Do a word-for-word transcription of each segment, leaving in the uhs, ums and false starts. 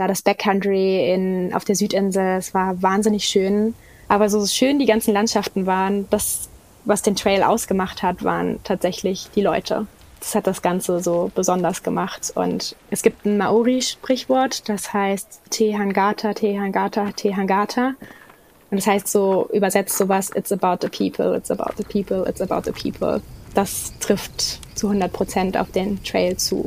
Da das Backcountry in, auf der Südinsel, es war wahnsinnig schön. Aber so schön die ganzen Landschaften waren, das, was den Trail ausgemacht hat, waren tatsächlich die Leute. Das hat das Ganze so besonders gemacht. Und es gibt ein Maori-Sprichwort, das heißt Te Hangata, Te Hangata, Te Hangata. Und das heißt so, übersetzt sowas, it's about the people, it's about the people, it's about the people. Das trifft zu hundert Prozent auf den Trail zu.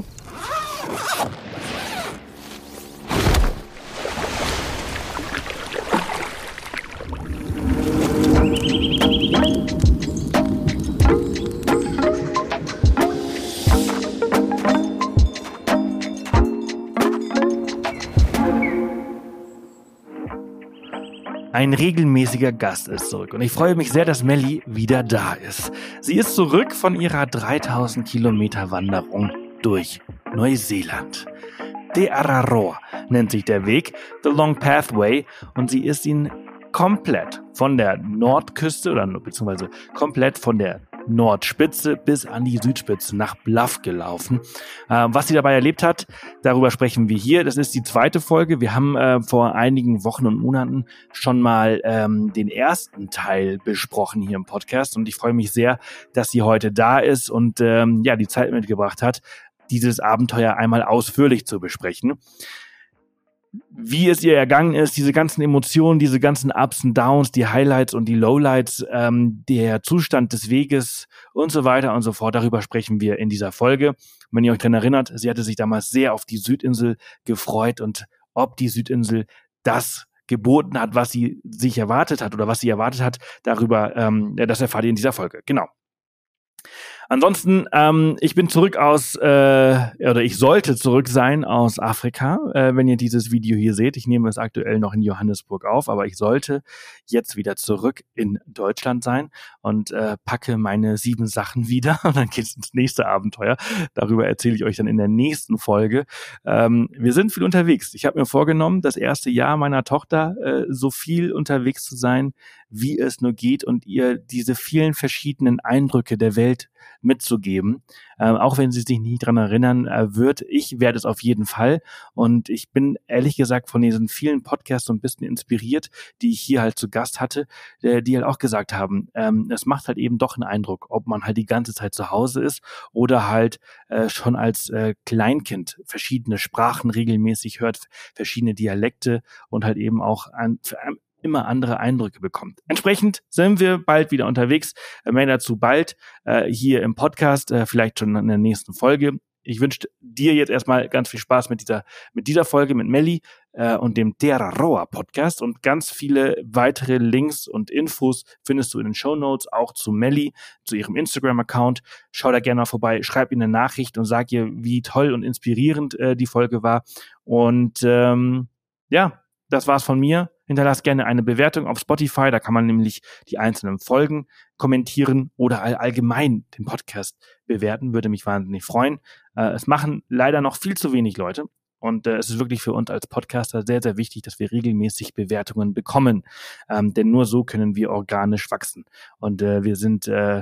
Ein regelmäßiger Gast ist zurück und ich freue mich sehr, dass Melli wieder da ist. Sie ist zurück von ihrer dreitausend Kilometer Wanderung durch Neuseeland. Te Araroa nennt sich der Weg, The Long Pathway, und sie ist ihn komplett von der Nordküste oder beziehungsweise komplett von der Nordspitze bis an die Südspitze nach Bluff gelaufen. Äh, was sie dabei erlebt hat, darüber sprechen wir hier. Das ist die zweite Folge. Wir haben äh, vor einigen Wochen und Monaten schon mal ähm, den ersten Teil besprochen hier im Podcast und ich freue mich sehr, dass sie heute da ist und ähm, ja die Zeit mitgebracht hat, dieses Abenteuer einmal ausführlich zu besprechen. Wie es ihr ergangen ist, diese ganzen Emotionen, diese ganzen Ups und Downs, die Highlights und die Lowlights, ähm, der Zustand des Weges und so weiter und so fort, darüber sprechen wir in dieser Folge. Wenn ihr euch daran erinnert, sie hatte sich damals sehr auf die Südinsel gefreut und ob die Südinsel das geboten hat, was sie sich erwartet hat oder was sie erwartet hat, darüber, ähm, das erfahrt ihr in dieser Folge. Genau. Ansonsten, ähm, ich bin zurück aus, äh, oder ich sollte zurück sein aus Afrika, äh, wenn ihr dieses Video hier seht. Ich nehme es aktuell noch in Johannesburg auf, aber ich sollte jetzt wieder zurück in Deutschland sein und äh, packe meine sieben Sachen wieder und dann geht's ins nächste Abenteuer. Darüber erzähle ich euch dann in der nächsten Folge. Ähm, wir sind viel unterwegs. Ich habe mir vorgenommen, das erste Jahr meiner Tochter äh, so viel unterwegs zu sein, wie es nur geht und ihr diese vielen verschiedenen Eindrücke der Welt mitzugeben. Ähm, auch wenn sie sich nicht dran erinnern äh, wird, ich werde es auf jeden Fall. Und ich bin ehrlich gesagt von diesen vielen Podcasts so ein bisschen inspiriert, die ich hier halt zu Gast hatte, äh, die halt auch gesagt haben, ähm, es macht halt eben doch einen Eindruck, ob man halt die ganze Zeit zu Hause ist oder halt äh, schon als äh, Kleinkind verschiedene Sprachen regelmäßig hört, verschiedene Dialekte und halt eben auch an, immer andere Eindrücke bekommt. Entsprechend sind wir bald wieder unterwegs. Mehr dazu bald äh, hier im Podcast, äh, vielleicht schon in der nächsten Folge. Ich wünsche dir jetzt erstmal ganz viel Spaß mit dieser mit dieser Folge mit Melli äh, und dem Te Araroa Podcast und ganz viele weitere Links und Infos findest du in den Shownotes, auch zu Melli, zu ihrem Instagram-Account. Schau da gerne mal vorbei, schreib ihr eine Nachricht und sag ihr, wie toll und inspirierend äh, die Folge war. Und ähm, ja, das war's von mir. Hinterlasst gerne eine Bewertung auf Spotify, da kann man nämlich die einzelnen Folgen kommentieren oder all, allgemein den Podcast bewerten, würde mich wahnsinnig freuen. Äh, es machen leider noch viel zu wenig Leute und äh, es ist wirklich für uns als Podcaster sehr, sehr wichtig, dass wir regelmäßig Bewertungen bekommen, ähm, denn nur so können wir organisch wachsen und äh, wir sind äh,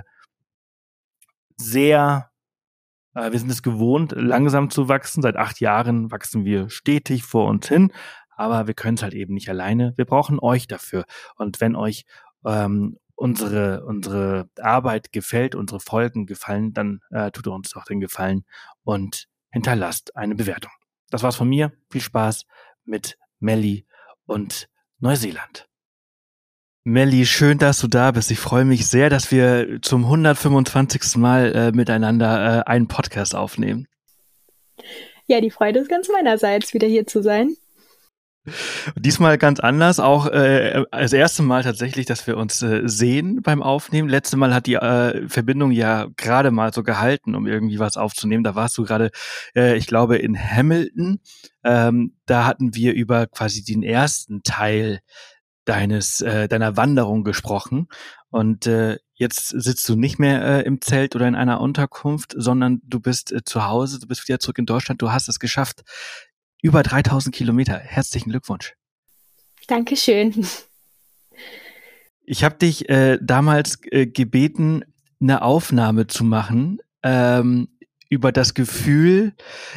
sehr äh, wir sind es gewohnt, langsam zu wachsen. Seit acht Jahren wachsen wir stetig vor uns hin. Aber wir können es halt eben nicht alleine. Wir brauchen euch dafür. Und wenn euch ähm, unsere unsere Arbeit gefällt, unsere Folgen gefallen, dann äh, tut uns doch den Gefallen und hinterlasst eine Bewertung. Das war's von mir. Viel Spaß mit Melli und Neuseeland. Melli, schön, dass du da bist. Ich freue mich sehr, dass wir zum hundertfünfundzwanzigsten Mal äh, miteinander äh, einen Podcast aufnehmen. Ja, die Freude ist ganz meinerseits, wieder hier zu sein. Diesmal ganz anders, auch äh, das erste Mal tatsächlich, dass wir uns äh, sehen beim Aufnehmen. Letztes Mal hat die äh, Verbindung ja gerade mal so gehalten, um irgendwie was aufzunehmen. Da warst du gerade, äh, ich glaube, in Hamilton. Ähm, da hatten wir über quasi den ersten Teil deines äh, deiner Wanderung gesprochen. Und äh, jetzt sitzt du nicht mehr äh, im Zelt oder in einer Unterkunft, sondern du bist äh, zu Hause, du bist wieder zurück in Deutschland. Du hast es geschafft. Über dreitausend Kilometer. Herzlichen Glückwunsch. Dankeschön. Ich habe dich äh, damals äh, gebeten, eine Aufnahme zu machen ähm, über das Gefühl,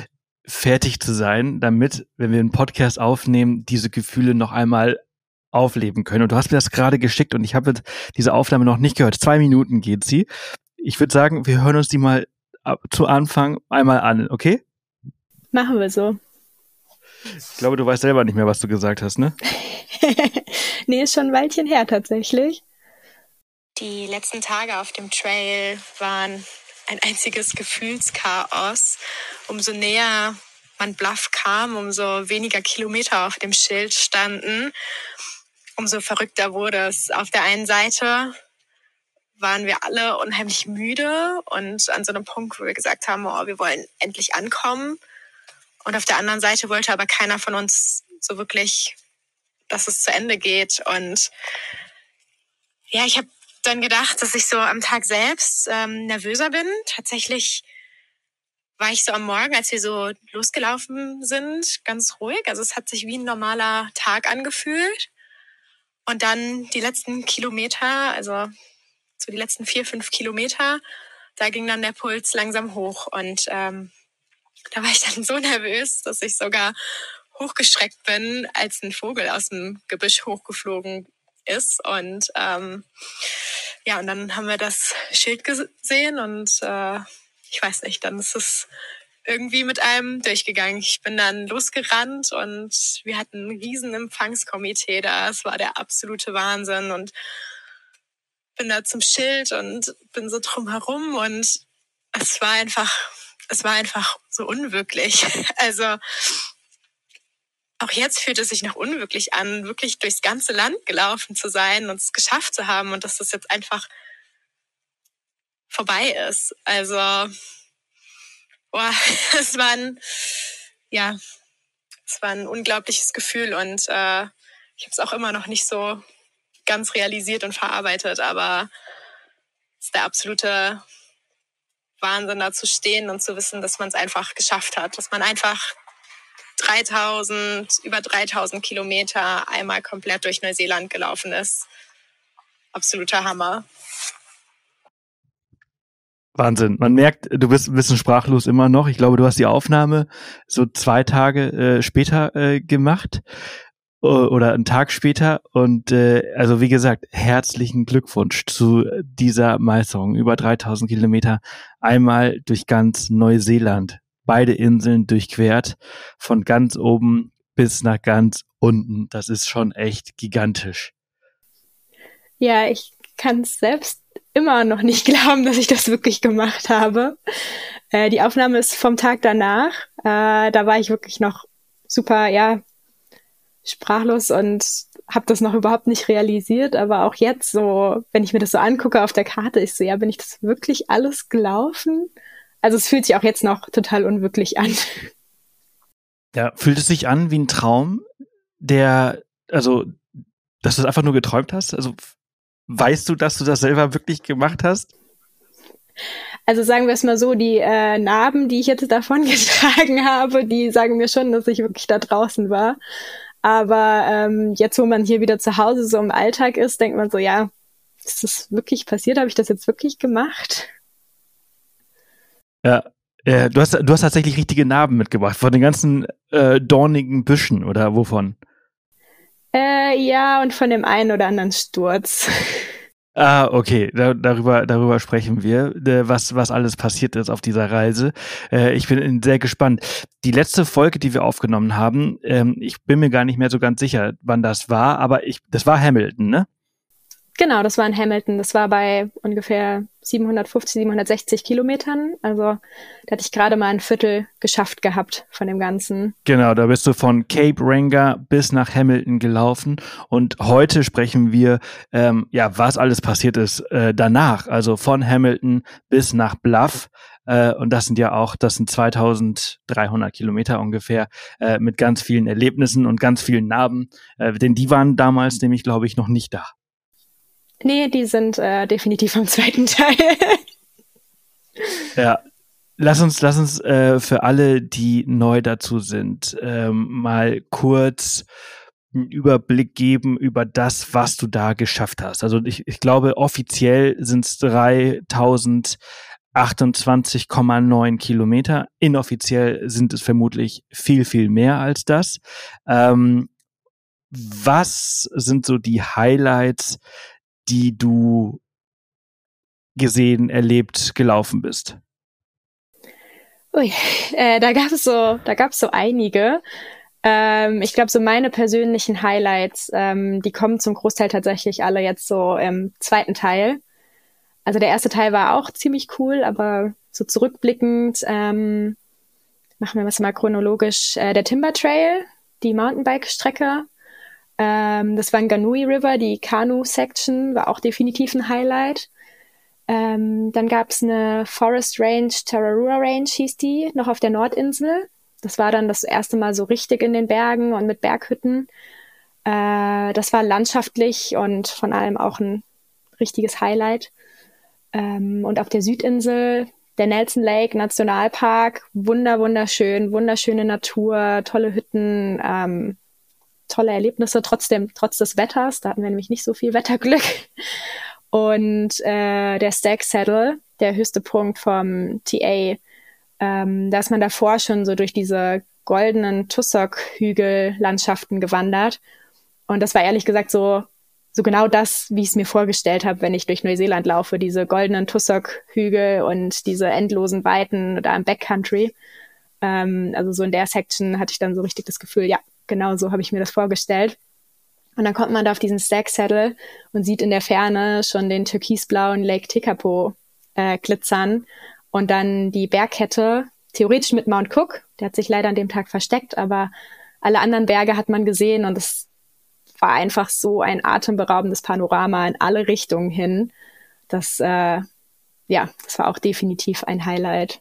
fertig zu sein, damit, wenn wir einen Podcast aufnehmen, diese Gefühle noch einmal aufleben können. Und du hast mir das gerade geschickt und ich habe diese Aufnahme noch nicht gehört. Zwei Minuten geht sie. Ich würde sagen, wir hören uns die mal zu Anfang einmal an, okay? Machen wir so. Ich glaube, du weißt selber nicht mehr, was du gesagt hast, ne? Nee, ist schon ein Weilchen her tatsächlich. Die letzten Tage auf dem Trail waren ein einziges Gefühlschaos. Umso näher man Bluff kam, umso weniger Kilometer auf dem Schild standen, umso verrückter wurde es. Auf der einen Seite waren wir alle unheimlich müde und an so einem Punkt, wo wir gesagt haben, oh, wir wollen endlich ankommen. Und auf der anderen Seite wollte aber keiner von uns so wirklich, dass es zu Ende geht. Und ja, ich habe dann gedacht, dass ich so am Tag selbst ähm, nervöser bin. Tatsächlich war ich so am Morgen, als wir so losgelaufen sind, ganz ruhig. Also es hat sich wie ein normaler Tag angefühlt. Und dann die letzten Kilometer, also so die letzten vier, fünf Kilometer, da ging dann der Puls langsam hoch. Und ähm, da war ich dann so nervös, dass ich sogar hochgeschreckt bin, als ein Vogel aus dem Gebüsch hochgeflogen ist. Und ähm, ja, und dann haben wir das Schild gesehen und äh, ich weiß nicht, dann ist es irgendwie mit einem durchgegangen. Ich bin dann losgerannt und wir hatten ein riesen Empfangskomitee da. Es war der absolute Wahnsinn und bin da zum Schild und bin so drumherum und es war einfach, es war einfach so unwirklich. Also auch jetzt fühlt es sich noch unwirklich an, wirklich durchs ganze Land gelaufen zu sein und es geschafft zu haben und dass das jetzt einfach vorbei ist. Also, boah, es war ein, ja, es war ein unglaubliches Gefühl und äh, ich habe es auch immer noch nicht so ganz realisiert und verarbeitet, aber es ist der absolute Wahnsinn, da zu stehen und zu wissen, dass man es einfach geschafft hat, dass man einfach dreitausend, über dreitausend Kilometer einmal komplett durch Neuseeland gelaufen ist. Absoluter Hammer. Wahnsinn. Man merkt, du bist ein bisschen sprachlos immer noch. Ich glaube, du hast die Aufnahme so zwei Tage äh, später äh, gemacht äh, oder einen Tag später. Und äh, also wie gesagt, herzlichen Glückwunsch zu dieser Meisterung. Über dreitausend Kilometer einmal durch ganz Neuseeland. Beide Inseln durchquert, von ganz oben bis nach ganz unten. Das ist schon echt gigantisch. Ja, ich kann es selbst immer noch nicht glauben, dass ich das wirklich gemacht habe. Äh, die Aufnahme ist vom Tag danach. Äh, da war ich wirklich noch super, ja, sprachlos und habe das noch überhaupt nicht realisiert. Aber auch jetzt so, wenn ich mir das so angucke auf der Karte, ich so, ja, bin ich das wirklich alles gelaufen? Also es fühlt sich auch jetzt noch total unwirklich an. Ja, fühlt es sich an wie ein Traum, der, also, dass du es einfach nur geträumt hast? Also weißt du, dass du das selber wirklich gemacht hast? Also sagen wir es mal so, die äh, Narben, die ich jetzt davon getragen habe, die sagen mir schon, dass ich wirklich da draußen war. Aber ähm, jetzt, wo man hier wieder zu Hause so im Alltag ist, denkt man so, ja, ist das wirklich passiert? Habe ich das jetzt wirklich gemacht? Ja, äh, du hast du hast tatsächlich richtige Narben mitgebracht, von den ganzen äh, dornigen Büschen oder wovon? Äh, ja, und von dem einen oder anderen Sturz. Ah, okay, da, darüber darüber sprechen wir, äh, was was alles passiert ist auf dieser Reise. Äh, ich bin sehr gespannt. Die letzte Folge, die wir aufgenommen haben, ähm, ich bin mir gar nicht mehr so ganz sicher, wann das war, aber ich das war Hamilton, ne? Genau, das war in Hamilton. Das war bei ungefähr siebenhundertfünfzig, siebenhundertsechzig Kilometern. Also da hatte ich gerade mal ein Viertel geschafft gehabt von dem Ganzen. Genau, da bist du von Cape Reinga bis nach Hamilton gelaufen. Und heute sprechen wir, ähm, ja, was alles passiert ist äh, danach. Also von Hamilton bis nach Bluff. Äh, und das sind ja auch, das sind zweitausenddreihundert Kilometer ungefähr, äh, mit ganz vielen Erlebnissen und ganz vielen Narben. Äh, denn die waren damals nämlich, glaube ich, noch nicht da. Nee, die sind äh, definitiv am zweiten Teil. Ja, lass uns, lass uns äh, für alle, die neu dazu sind, ähm, mal kurz einen Überblick geben über das, was du da geschafft hast. Also ich, ich glaube, offiziell sind es dreitausendachthundert achtundzwanzig Komma neun Kilometer. Inoffiziell sind es vermutlich viel, viel mehr als das. Ähm, was sind so die Highlights, die du gesehen, erlebt, gelaufen bist? Ui, äh, da gab es so, da gab es so einige. Ähm, ich glaube, so meine persönlichen Highlights, ähm, die kommen zum Großteil tatsächlich alle jetzt so im zweiten Teil. Also der erste Teil war auch ziemlich cool, aber so zurückblickend, ähm, machen wir das mal chronologisch, äh, der Timber Trail, die Mountainbike-Strecke. Ähm, das Wanganui River, die Kanu-Section, war auch definitiv ein Highlight. Ähm, dann gab's eine Forest Range, Tararua Range hieß die, noch auf der Nordinsel. Das war dann das erste Mal so richtig in den Bergen und mit Berghütten. Äh, das war landschaftlich und von allem auch ein richtiges Highlight. Ähm, und auf der Südinsel, der Nelson Lake Nationalpark, wunder, wunderschön, wunderschöne Natur, tolle Hütten, ähm, tolle Erlebnisse, trotzdem, trotz des Wetters. Da hatten wir nämlich nicht so viel Wetterglück. Und äh, der Stag Saddle, der höchste Punkt vom T A, ähm, da ist man davor schon so durch diese goldenen Tussock-Hügellandschaften gewandert. Und das war ehrlich gesagt so, so genau das, wie ich es mir vorgestellt habe, wenn ich durch Neuseeland laufe. Diese goldenen Tussock-Hügel und diese endlosen Weiten da im Backcountry. Ähm, also so in der Section hatte ich dann so richtig das Gefühl, ja, genau so habe ich mir das vorgestellt. Und dann kommt man da auf diesen Stag Saddle und sieht in der Ferne schon den türkisblauen Lake Tekapo äh, glitzern und dann die Bergkette, theoretisch mit Mount Cook, der hat sich leider an dem Tag versteckt, aber alle anderen Berge hat man gesehen und es war einfach so ein atemberaubendes Panorama in alle Richtungen hin. Das, äh, ja, das war auch definitiv ein Highlight.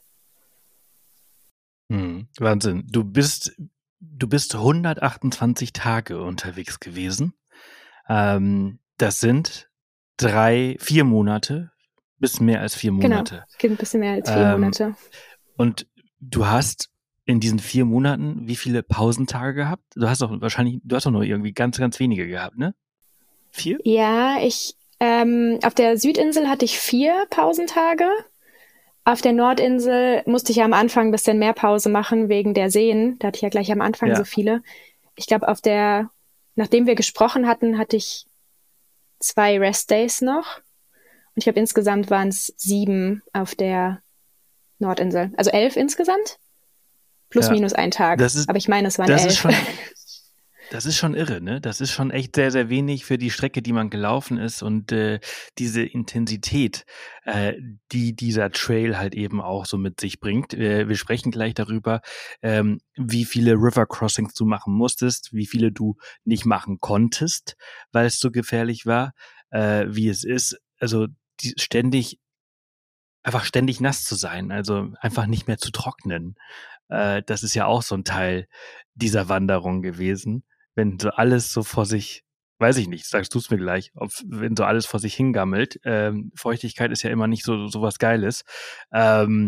Hm, Wahnsinn. Du bist Du bist hundertachtundzwanzig Tage unterwegs gewesen. Ähm, das sind drei, vier Monate, bis mehr als vier Monate. Genau, ein bisschen mehr als vier ähm, Monate. Und du hast in diesen vier Monaten wie viele Pausentage gehabt? Du hast doch wahrscheinlich, du hast doch nur irgendwie ganz, ganz wenige gehabt, ne? Vier? Ja, ich, ähm, auf der Südinsel hatte ich vier Pausentage. Auf der Nordinsel musste ich ja am Anfang ein bisschen mehr Pause machen wegen der Seen. Da hatte ich ja gleich am Anfang Ja. so viele. Ich glaube, auf der, nachdem wir gesprochen hatten, hatte ich zwei Restdays noch. Und ich glaube, insgesamt waren es sieben auf der Nordinsel. Also elf insgesamt. Plus Ja. minus ein Tag. Das ist, Aber ich meine, es waren das elf. Ist schon, das ist schon irre, ne? Das ist schon echt sehr, sehr wenig für die Strecke, die man gelaufen ist und äh, diese Intensität, äh, die dieser Trail halt eben auch so mit sich bringt. Äh, wir sprechen gleich darüber, ähm, wie viele River Crossings du machen musstest, wie viele du nicht machen konntest, weil es so gefährlich war, äh, wie es ist. Also die, ständig, einfach ständig nass zu sein, also einfach nicht mehr zu trocknen. Äh, das ist ja auch so ein Teil dieser Wanderung gewesen. Wenn so alles so vor sich, weiß ich nicht, sagst du es mir gleich, ob, wenn so alles vor sich hingammelt. Ähm, Feuchtigkeit ist ja immer nicht so, so was Geiles. Ähm,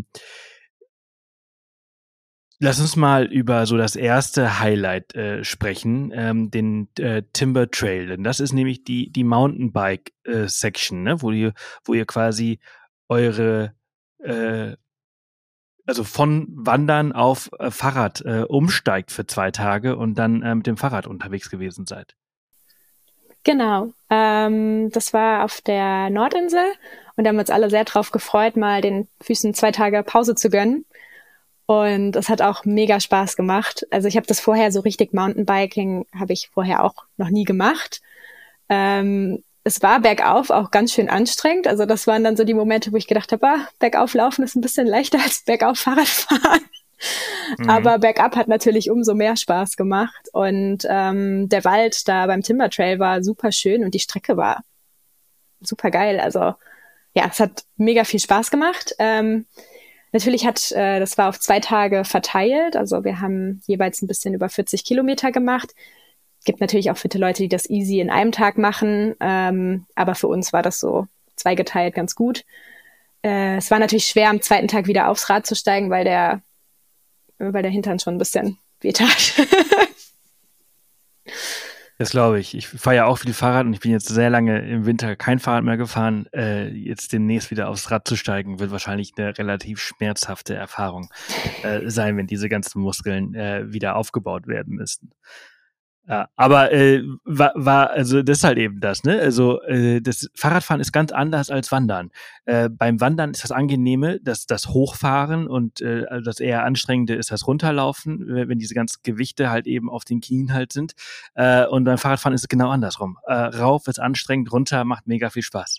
lass uns mal über so das erste Highlight äh, sprechen, ähm, den äh, Timber Trail. Denn das ist nämlich die, die Mountainbike-Section, ne? wo ihr, wo ihr quasi eure äh, also von Wandern auf äh, Fahrrad äh, umsteigt für zwei Tage und dann äh, mit dem Fahrrad unterwegs gewesen seid. Genau. Ähm, das war auf der Nordinsel und da haben wir uns alle sehr drauf gefreut, mal den Füßen zwei Tage Pause zu gönnen. Und es hat auch mega Spaß gemacht. Also ich habe das vorher so richtig Mountainbiking habe ich vorher auch noch nie gemacht. Ähm, es war bergauf auch ganz schön anstrengend. Also das waren dann so die Momente, wo ich gedacht habe, ah, bergauf laufen ist ein bisschen leichter als bergauf Fahrrad fahren. Mhm. Aber bergab hat natürlich umso mehr Spaß gemacht. Und ähm, der Wald da beim Timber Trail war super schön und die Strecke war super geil. Also ja, es hat mega viel Spaß gemacht. Ähm, natürlich hat, äh, das war auf zwei Tage verteilt. Also wir haben jeweils ein bisschen über vierzig Kilometer gemacht. Gibt natürlich auch fitte Leute, die das easy in einem Tag machen. Ähm, aber für uns war das so zweigeteilt ganz gut. Äh, es war natürlich schwer, am zweiten Tag wieder aufs Rad zu steigen, weil der, weil der Hintern schon ein bisschen wehtat. Das glaube ich. Ich fahre ja auch viel Fahrrad und ich bin jetzt sehr lange im Winter kein Fahrrad mehr gefahren. Äh, jetzt demnächst wieder aufs Rad zu steigen, wird wahrscheinlich eine relativ schmerzhafte Erfahrung äh, sein, wenn diese ganzen Muskeln äh, wieder aufgebaut werden müssten. Ja, aber äh, war, war, also das ist halt eben das, ne? Also äh, das Fahrradfahren ist ganz anders als Wandern. Äh, beim Wandern ist das Angenehme, dass das Hochfahren und äh, also das eher Anstrengende ist das Runterlaufen, wenn diese ganzen Gewichte halt eben auf den Knien halt sind. Äh, und beim Fahrradfahren ist es genau andersrum. Äh, rauf ist anstrengend, runter macht mega viel Spaß.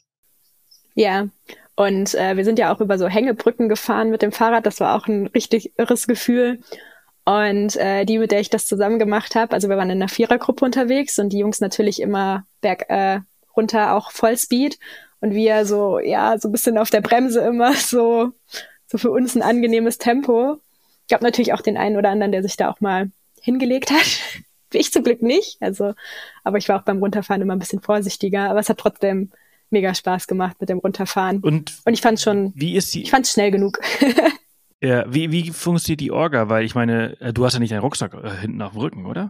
Ja, und äh, wir sind ja auch über so Hängebrücken gefahren mit dem Fahrrad. Das war auch ein richtig irres Gefühl. Und äh, die, mit der ich das zusammen gemacht habe, also wir waren in einer Vierergruppe unterwegs und die Jungs natürlich immer berg äh, runter, auch Vollspeed. Und wir so, ja, so ein bisschen auf der Bremse immer, so, so für uns ein angenehmes Tempo. Ich gab natürlich auch den einen oder anderen, der sich da auch mal hingelegt hat. Ich zum Glück nicht. Also, aber ich war auch beim Runterfahren immer ein bisschen vorsichtiger. Aber es hat trotzdem mega Spaß gemacht mit dem Runterfahren. Und, und ich fand schon, wie ist die, ich fand es schnell genug. Ja, wie, wie funktioniert die Orga? Weil ich meine, du hast ja nicht einen Rucksack äh, hinten auf dem Rücken, oder?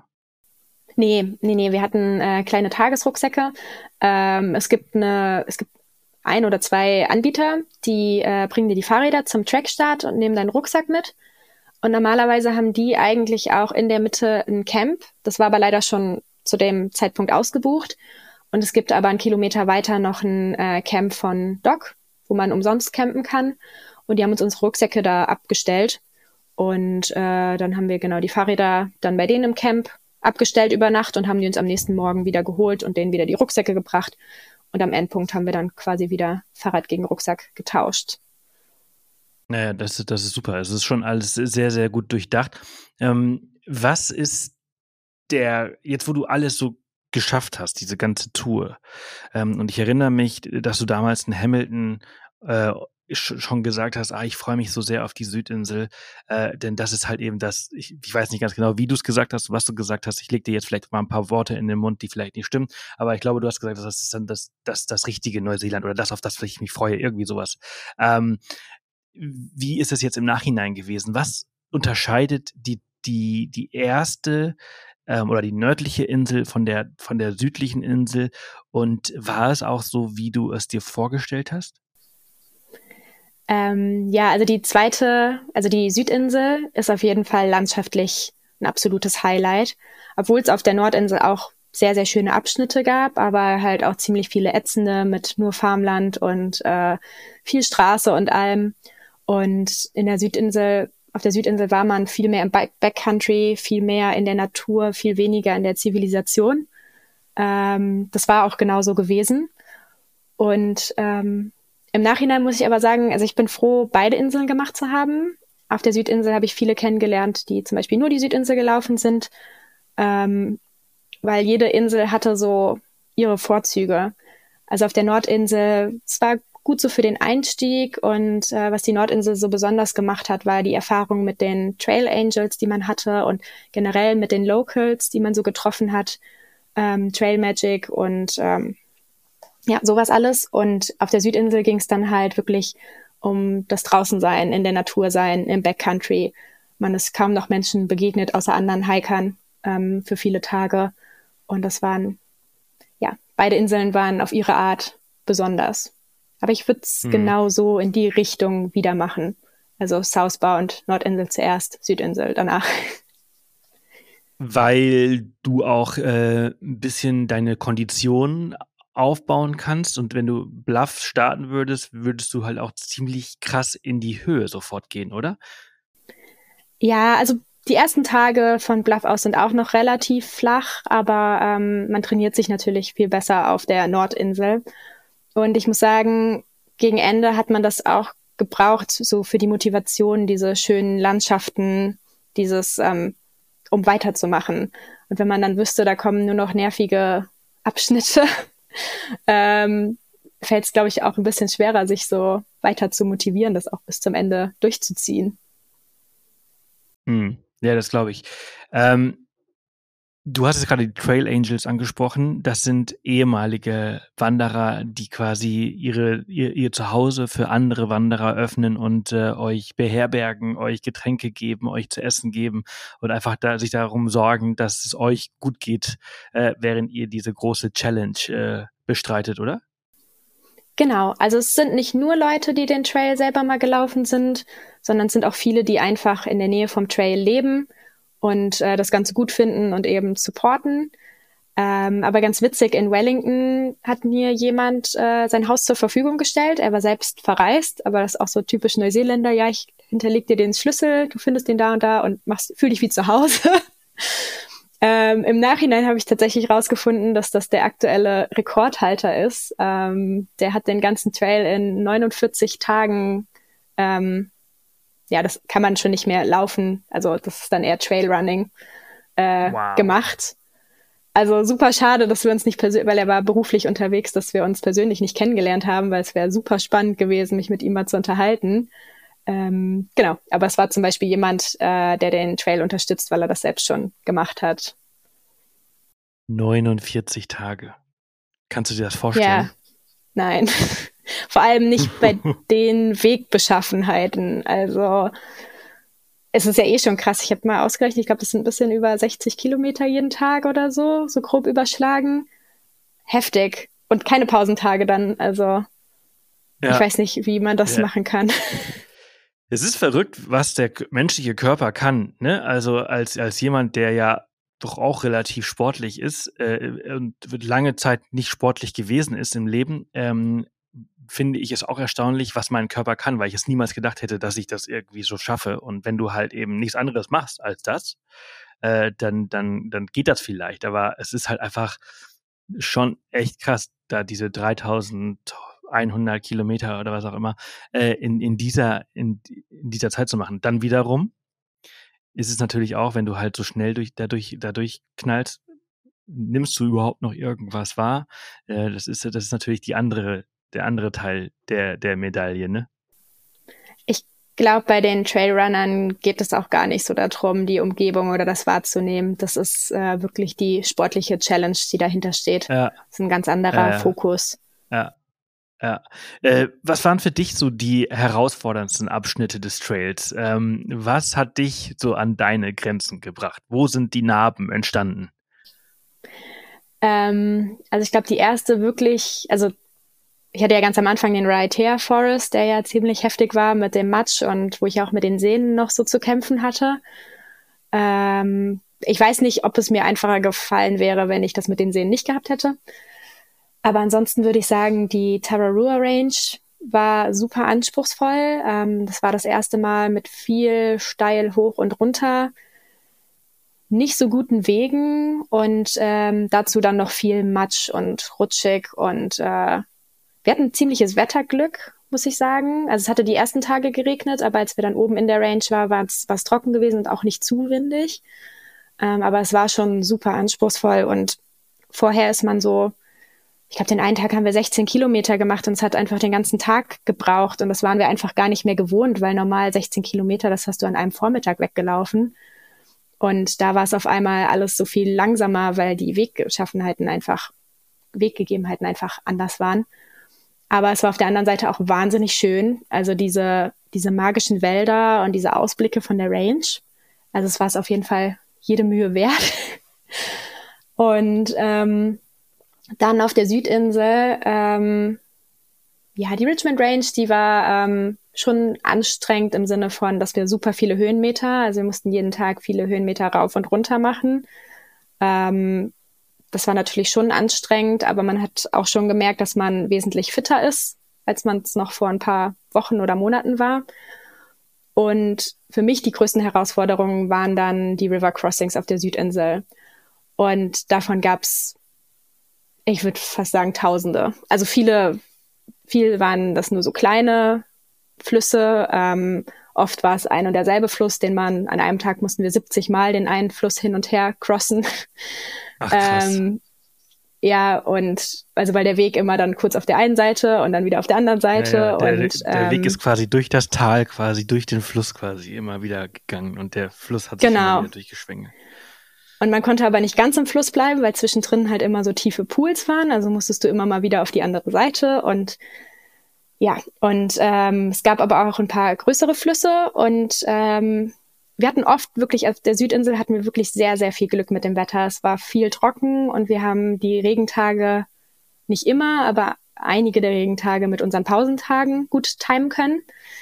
Nee, nee, nee, wir hatten äh, kleine Tagesrucksäcke. Ähm, es gibt eine, es gibt ein oder zwei Anbieter, die äh, bringen dir die Fahrräder zum Trackstart und nehmen deinen Rucksack mit. Und normalerweise haben die eigentlich auch in der Mitte ein Camp. Das war aber leider schon zu dem Zeitpunkt ausgebucht. Und es gibt aber einen Kilometer weiter noch ein äh, Camp von Doc, wo man umsonst campen kann. Und die haben uns unsere Rucksäcke da abgestellt. Und äh, dann haben wir genau die Fahrräder dann bei denen im Camp abgestellt über Nacht und haben die uns am nächsten Morgen wieder geholt und denen wieder die Rucksäcke gebracht. Und am Endpunkt haben wir dann quasi wieder Fahrrad gegen Rucksack getauscht. Naja, das, das ist super. Es ist schon alles sehr, sehr gut durchdacht. Ähm, was ist der, jetzt wo du alles so geschafft hast, diese ganze Tour, ähm, und ich erinnere mich, dass du damals in Hamilton äh, schon gesagt hast, ah, ich freue mich so sehr auf die Südinsel, äh, denn das ist halt eben das, ich, ich weiß nicht ganz genau, wie du es gesagt hast, was du gesagt hast, ich leg dir jetzt vielleicht mal ein paar Worte in den Mund, die vielleicht nicht stimmen, aber ich glaube, du hast gesagt, das ist dann das, das, das richtige Neuseeland oder das, auf das ich mich freue, irgendwie sowas. Ähm, wie ist es jetzt im Nachhinein gewesen? Was unterscheidet die, die, die erste ähm, oder die nördliche Insel von der, von der südlichen Insel und war es auch so, wie du es dir vorgestellt hast? Ähm, ja, also die zweite, also die Südinsel ist auf jeden Fall landschaftlich ein absolutes Highlight, obwohl es auf der Nordinsel auch sehr, sehr schöne Abschnitte gab, aber halt auch ziemlich viele ätzende mit nur Farmland und äh, viel Straße und allem. Und in der Südinsel, auf der Südinsel war man viel mehr im Backcountry, viel mehr in der Natur, viel weniger in der Zivilisation. Ähm, das war auch genauso gewesen. Und ähm, im Nachhinein muss ich aber sagen, also ich bin froh, beide Inseln gemacht zu haben. Auf der Südinsel habe ich viele kennengelernt, die zum Beispiel nur die Südinsel gelaufen sind, ähm, weil jede Insel hatte so ihre Vorzüge. Also auf der Nordinsel, es war gut so für den Einstieg und äh, was die Nordinsel so besonders gemacht hat, war die Erfahrung mit den Trail Angels, die man hatte und generell mit den Locals, die man so getroffen hat, ähm, Trail Magic und ähm, ja, sowas alles. Und auf der Südinsel ging es dann halt wirklich um das Draußensein, in der Natur sein, im Backcountry. Man ist kaum noch Menschen begegnet, außer anderen Hikern ähm, für viele Tage. Und das waren, ja, beide Inseln waren auf ihre Art besonders. Aber ich würde es hm. genau so in die Richtung wieder machen. Also Southbound, Nordinsel zuerst, Südinsel danach. Weil du auch äh, ein bisschen deine Kondition aufbauen kannst und wenn du Bluff starten würdest, würdest du halt auch ziemlich krass in die Höhe sofort gehen, oder? Ja, also die ersten Tage von Bluff aus sind auch noch relativ flach, aber ähm, man trainiert sich natürlich viel besser auf der Nordinsel. Und ich muss sagen, gegen Ende hat man das auch gebraucht, so für die Motivation, diese schönen Landschaften, dieses, ähm, um weiterzumachen. Und wenn man dann wüsste, da kommen nur noch nervige Abschnitte, ähm, fällt es, glaube ich, auch ein bisschen schwerer, sich so weiter zu motivieren, das auch bis zum Ende durchzuziehen. Hm. Ja, das glaube ich. Ähm, Du hast jetzt gerade die Trail Angels angesprochen. Das sind ehemalige Wanderer, die quasi ihre ihr, ihr Zuhause für andere Wanderer öffnen und äh, euch beherbergen, euch Getränke geben, euch zu essen geben und einfach da, sich darum sorgen, dass es euch gut geht, äh, während ihr diese große Challenge äh, bestreitet, oder? Genau, also es sind nicht nur Leute, die den Trail selber mal gelaufen sind, sondern es sind auch viele, die einfach in der Nähe vom Trail leben und äh, das Ganze gut finden und eben supporten. Ähm, aber ganz witzig, in Wellington hat mir jemand äh, sein Haus zur Verfügung gestellt. Er war selbst verreist, aber das ist auch so typisch Neuseeländer. Ja, ich hinterleg dir den Schlüssel, du findest den da und da und machst, fühl dich wie zu Hause. ähm, Im Nachhinein habe ich tatsächlich rausgefunden, dass das der aktuelle Rekordhalter ist. Ähm, der hat den ganzen Trail in neunundvierzig Tagen ähm, ja, das kann man schon nicht mehr laufen. Also das ist dann eher Trailrunning äh, wow. gemacht. Also super schade, dass wir uns nicht persönlich, weil er war beruflich unterwegs, dass wir uns persönlich nicht kennengelernt haben, weil es wäre super spannend gewesen, mich mit ihm mal zu unterhalten. Ähm, genau, aber es war zum Beispiel jemand, äh, der den Trail unterstützt, weil er das selbst schon gemacht hat. neunundvierzig Tage. Kannst du dir das vorstellen? Ja, nein. Vor allem nicht bei den Wegbeschaffenheiten. Also es ist ja eh schon krass. Ich habe mal ausgerechnet, ich glaube, das sind ein bisschen über sechzig Kilometer jeden Tag oder so, so grob überschlagen. Heftig. Und keine Pausentage dann. Also ja. Ich weiß nicht, wie man das ja. machen kann. Es ist verrückt, was der menschliche Körper kann. Ne? Also als, als jemand, der ja doch auch relativ sportlich ist äh, und lange Zeit nicht sportlich gewesen ist im Leben, ähm, finde ich es auch erstaunlich, was mein Körper kann, weil ich es niemals gedacht hätte, dass ich das irgendwie so schaffe. Und wenn du halt eben nichts anderes machst als das, äh, dann, dann, dann geht das vielleicht. Aber es ist halt einfach schon echt krass, da diese dreitausendeinhundert Kilometer oder was auch immer äh, in, in, dieser, in, in dieser Zeit zu machen. Dann wiederum ist es natürlich auch, wenn du halt so schnell durch, dadurch, dadurch knallst, nimmst du überhaupt noch irgendwas wahr? Äh, das ist, das ist natürlich die andere der andere Teil der, der Medaille, ne? Ich glaube, bei den Trailrunnern geht es auch gar nicht so darum, die Umgebung oder das wahrzunehmen. Das ist äh, wirklich die sportliche Challenge, die dahinter steht. Ja. Das ist ein ganz anderer äh, Fokus. Ja, ja. Äh, was waren für dich so die herausforderndsten Abschnitte des Trails? Ähm, was hat dich so an deine Grenzen gebracht? Wo sind die Narben entstanden? Ähm, also ich glaube, die erste wirklich, also ich hatte ja ganz am Anfang den Rhytea Forest, der ja ziemlich heftig war mit dem Matsch und wo ich auch mit den Sehnen noch so zu kämpfen hatte. Ähm, ich weiß nicht, ob es mir einfacher gefallen wäre, wenn ich das mit den Sehnen nicht gehabt hätte. Aber ansonsten würde ich sagen, die Tararua Range war super anspruchsvoll. Ähm, das war das erste Mal mit viel steil hoch und runter, nicht so guten Wegen und ähm, dazu dann noch viel Matsch und rutschig und äh, wir hatten ziemliches Wetterglück, muss ich sagen. Also es hatte die ersten Tage geregnet, aber als wir dann oben in der Range waren, war es, war es trocken gewesen und auch nicht zu windig. Ähm, aber es war schon super anspruchsvoll und vorher ist man so, ich glaube, den einen Tag haben wir sechzehn Kilometer gemacht und es hat einfach den ganzen Tag gebraucht und das waren wir einfach gar nicht mehr gewohnt, weil normal sechzehn Kilometer, das hast du an einem Vormittag weggelaufen. Und da war es auf einmal alles so viel langsamer, weil die Wegbeschaffenheiten einfach, Weggegebenheiten einfach anders waren. Aber es war auf der anderen Seite auch wahnsinnig schön. Also diese, diese magischen Wälder und diese Ausblicke von der Range. Also es war es auf jeden Fall jede Mühe wert. Und ähm, dann auf der Südinsel, ähm, ja, die Richmond Range, die war ähm, schon anstrengend im Sinne von, dass wir super viele Höhenmeter, also wir mussten jeden Tag viele Höhenmeter rauf und runter machen. Ähm, Das war natürlich schon anstrengend, aber man hat auch schon gemerkt, dass man wesentlich fitter ist, als man es noch vor ein paar Wochen oder Monaten war. Und für mich die größten Herausforderungen waren dann die River Crossings auf der Südinsel. Und davon gab es, ich würde fast sagen, Tausende. Also viele, viel waren das nur so kleine Flüsse. Ähm, oft war es ein und derselbe Fluss, den man, an einem Tag mussten wir siebzig Mal den einen Fluss hin und her crossen. Ach, krass. Ähm, ja, und also weil der Weg immer dann kurz auf der einen Seite und dann wieder auf der anderen Seite. Ja, ja, der, und, der ähm, Weg ist quasi durch das Tal, quasi durch den Fluss quasi immer wieder gegangen und der Fluss hat sich genau. immer wieder durchgeschwängelt. Und man konnte aber nicht ganz im Fluss bleiben, weil zwischendrin halt immer so tiefe Pools waren. Also musstest du immer mal wieder auf die andere Seite. Und ja, und ähm, es gab aber auch ein paar größere Flüsse. Und ähm, wir hatten oft wirklich, auf der Südinsel hatten wir wirklich sehr, sehr viel Glück mit dem Wetter. Es war viel trocken und wir haben die Regentage nicht immer, aber einige der Regentage mit unseren Pausentagen gut timen können.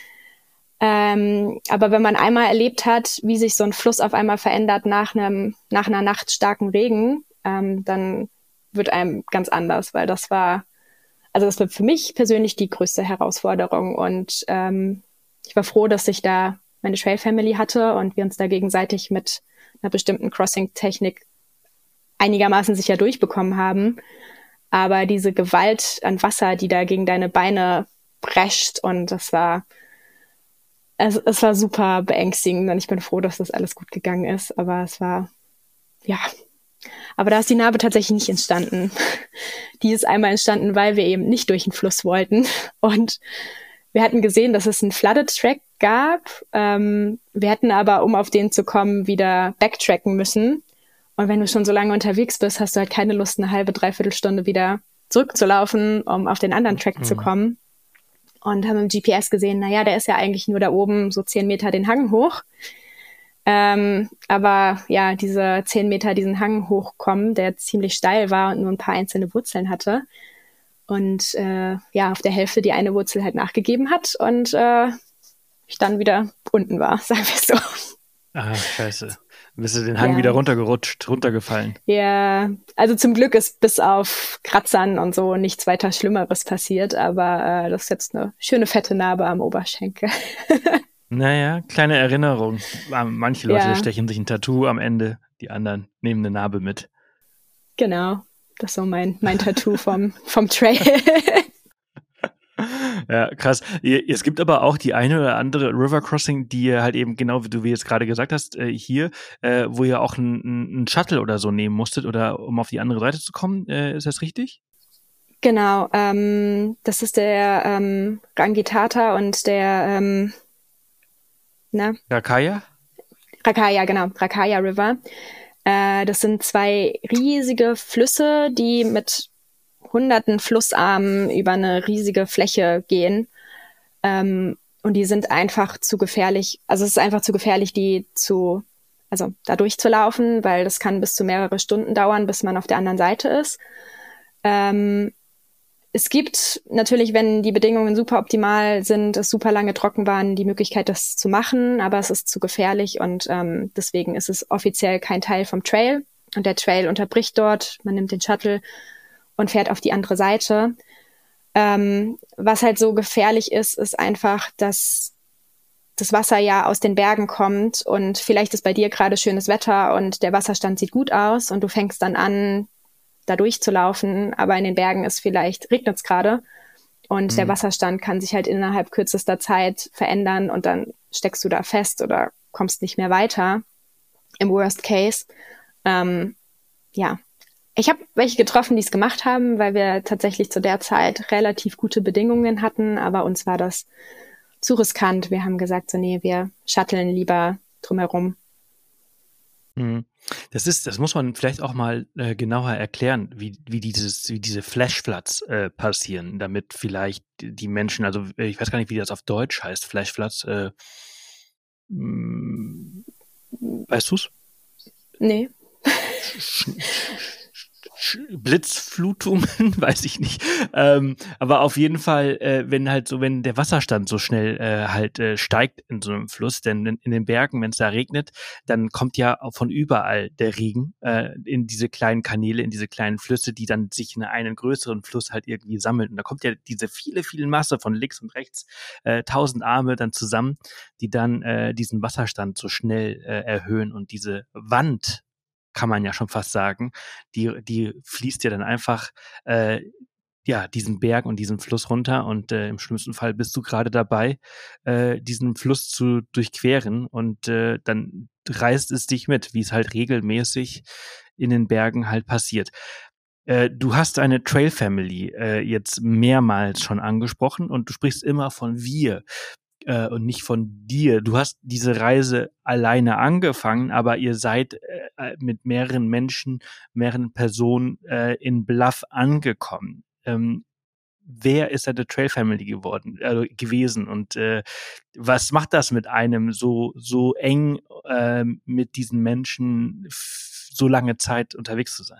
Ähm, aber wenn man einmal erlebt hat, wie sich so ein Fluss auf einmal verändert nach einem, nach einer Nacht starken Regen, ähm, dann wird einem ganz anders, weil das war, also das war für mich persönlich die größte Herausforderung und ähm, ich war froh, dass ich da meine Trail Family hatte und wir uns da gegenseitig mit einer bestimmten Crossing-Technik einigermaßen sicher durchbekommen haben. Aber diese Gewalt an Wasser, die da gegen deine Beine prescht und das war Es, es war super beängstigend und ich bin froh, dass das alles gut gegangen ist. Aber es war, ja, aber da ist die Narbe tatsächlich nicht entstanden. Die ist einmal entstanden, weil wir eben nicht durch den Fluss wollten. Und wir hatten gesehen, dass es einen Flooded Track gab. Ähm, wir hätten aber, um auf den zu kommen, wieder backtracken müssen. Und wenn du schon so lange unterwegs bist, hast du halt keine Lust, eine halbe, dreiviertel Stunde wieder zurückzulaufen, um auf den anderen Track mhm. zu kommen. Und haben im G P S gesehen, naja, der ist ja eigentlich nur da oben so zehn Meter den Hang hoch. Ähm, aber ja, diese zehn Meter diesen Hang hochkommen, der ziemlich steil war und nur ein paar einzelne Wurzeln hatte. Und äh, ja, auf der Hälfte die eine Wurzel halt nachgegeben hat und äh, ich dann wieder unten war, sagen wir es so. Ah, scheiße. Bist du den Hang ja. wieder runtergerutscht, runtergefallen? Ja, also zum Glück ist bis auf Kratzern und so nichts weiter Schlimmeres passiert, aber äh, das ist jetzt eine schöne fette Narbe am Oberschenkel. Naja, kleine Erinnerung. Manche Leute ja. stechen sich ein Tattoo am Ende, die anderen nehmen eine Narbe mit. Genau, das ist so mein, mein Tattoo vom, vom Trail. Ja, krass. Es gibt aber auch die eine oder andere River Crossing, die ihr halt eben, genau wie du wie jetzt gerade gesagt hast, hier, wo ihr auch einen Shuttle oder so nehmen musstet, oder um auf die andere Seite zu kommen. Ist das richtig? Genau, ähm, das ist der ähm, Rangitata und der ähm, na? Rakaya? Rakaya, genau, Rakaya River. Äh, das sind zwei riesige Flüsse, die mit hunderten Flussarmen über eine riesige Fläche gehen. Ähm, und die sind einfach zu gefährlich. Also es ist einfach zu gefährlich, die zu, also da durchzulaufen, weil das kann bis zu mehrere Stunden dauern, bis man auf der anderen Seite ist. Ähm, es gibt natürlich, wenn die Bedingungen super optimal sind, es super lange trocken waren, die Möglichkeit, das zu machen, aber es ist zu gefährlich und ähm, deswegen ist es offiziell kein Teil vom Trail. Und der Trail unterbricht dort, man nimmt den Shuttle und fährt auf die andere Seite. Ähm, was halt so gefährlich ist, ist einfach, dass das Wasser ja aus den Bergen kommt und vielleicht ist bei dir gerade schönes Wetter und der Wasserstand sieht gut aus und du fängst dann an, da durchzulaufen, aber in den Bergen ist vielleicht, regnet es gerade und mhm. der Wasserstand kann sich halt innerhalb kürzester Zeit verändern und dann steckst du da fest oder kommst nicht mehr weiter, im Worst Case. Ähm, ja, ich habe welche getroffen, die es gemacht haben, weil wir tatsächlich zu der Zeit relativ gute Bedingungen hatten, aber uns war das zu riskant. Wir haben gesagt, so nee, wir shutteln lieber drumherum. Das ist, das muss man vielleicht auch mal äh, genauer erklären, wie, wie dieses, wie diese Flashfloods äh, passieren, damit vielleicht die Menschen, also ich weiß gar nicht, wie das auf Deutsch heißt, Flashfloods, äh, mh, weißt du's? Nee. Blitzflutungen, weiß ich nicht. Ähm, aber auf jeden Fall, äh, wenn halt so, wenn der Wasserstand so schnell äh, halt äh, steigt in so einem Fluss, denn in, in den Bergen, wenn es da regnet, dann kommt ja von überall der Regen äh, in diese kleinen Kanäle, in diese kleinen Flüsse, die dann sich in einen größeren Fluss halt irgendwie sammeln. Und da kommt ja diese viele, viele Masse von links und rechts, äh, tausend Arme dann zusammen, die dann äh, diesen Wasserstand so schnell äh, erhöhen und diese Wand, kann man ja schon fast sagen, die die fließt ja dann einfach äh, ja diesen Berg und diesen Fluss runter und äh, im schlimmsten Fall bist du gerade dabei, äh, diesen Fluss zu durchqueren und äh, dann reißt es dich mit, wie es halt regelmäßig in den Bergen halt passiert. Äh, du hast eine Trail Family äh, jetzt mehrmals schon angesprochen und du sprichst immer von wir. äh, und nicht von dir. Du hast diese Reise alleine angefangen, aber ihr seid äh, mit mehreren Menschen, mehreren Personen äh, in Bluff angekommen. Ähm, wer ist da der Trail Family geworden, äh, gewesen und äh, was macht das mit einem, so so eng äh, mit diesen Menschen f- so lange Zeit unterwegs zu sein?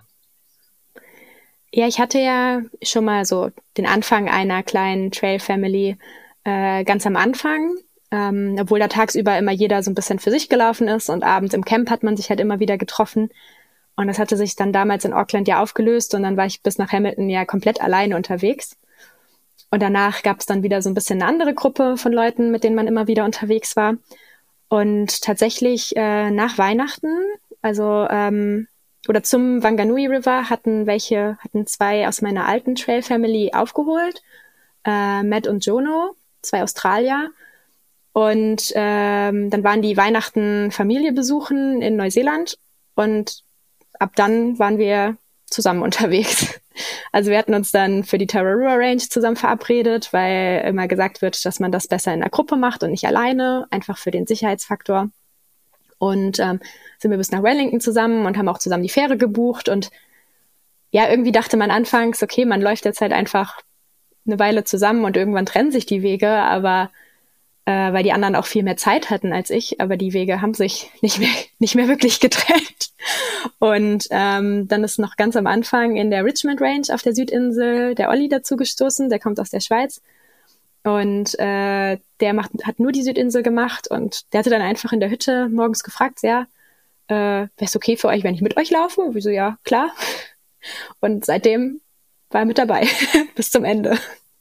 Ja, ich hatte ja schon mal so den Anfang einer kleinen Trail Family äh, ganz am Anfang, ähm, obwohl da tagsüber immer jeder so ein bisschen für sich gelaufen ist und abends im Camp hat man sich halt immer wieder getroffen. Und das hatte sich dann damals in Auckland ja aufgelöst und dann war ich bis nach Hamilton ja komplett alleine unterwegs. Und danach gab es dann wieder so ein bisschen eine andere Gruppe von Leuten, mit denen man immer wieder unterwegs war. Und tatsächlich äh, nach Weihnachten, also ähm, oder zum Wanganui River, hatten welche, hatten zwei aus meiner alten Trail Family aufgeholt, äh, Matt und Jono, zwei Australier. Und ähm, dann waren die Weihnachten Familie besuchen in Neuseeland und ab dann waren wir zusammen unterwegs. Also wir hatten uns dann für die Tararua Range zusammen verabredet, weil immer gesagt wird, dass man das besser in der Gruppe macht und nicht alleine, einfach für den Sicherheitsfaktor. Und ähm, sind wir bis nach Wellington zusammen und haben auch zusammen die Fähre gebucht. Und ja, irgendwie dachte man anfangs, okay, man läuft jetzt halt einfach eine Weile zusammen und irgendwann trennen sich die Wege, aber äh, weil die anderen auch viel mehr Zeit hatten als ich, aber die Wege haben sich nicht mehr, nicht mehr wirklich getrennt. Und ähm, dann ist noch ganz am Anfang in der Richmond Range auf der Südinsel der Olli dazu gestoßen, der kommt aus der Schweiz. Und äh, der macht, hat nur die Südinsel gemacht und der hatte dann einfach in der Hütte morgens gefragt, ja, äh, wäre es okay für euch, wenn ich mit euch laufe? Und wir so, ja, klar. Und seitdem war er mit dabei, bis zum Ende.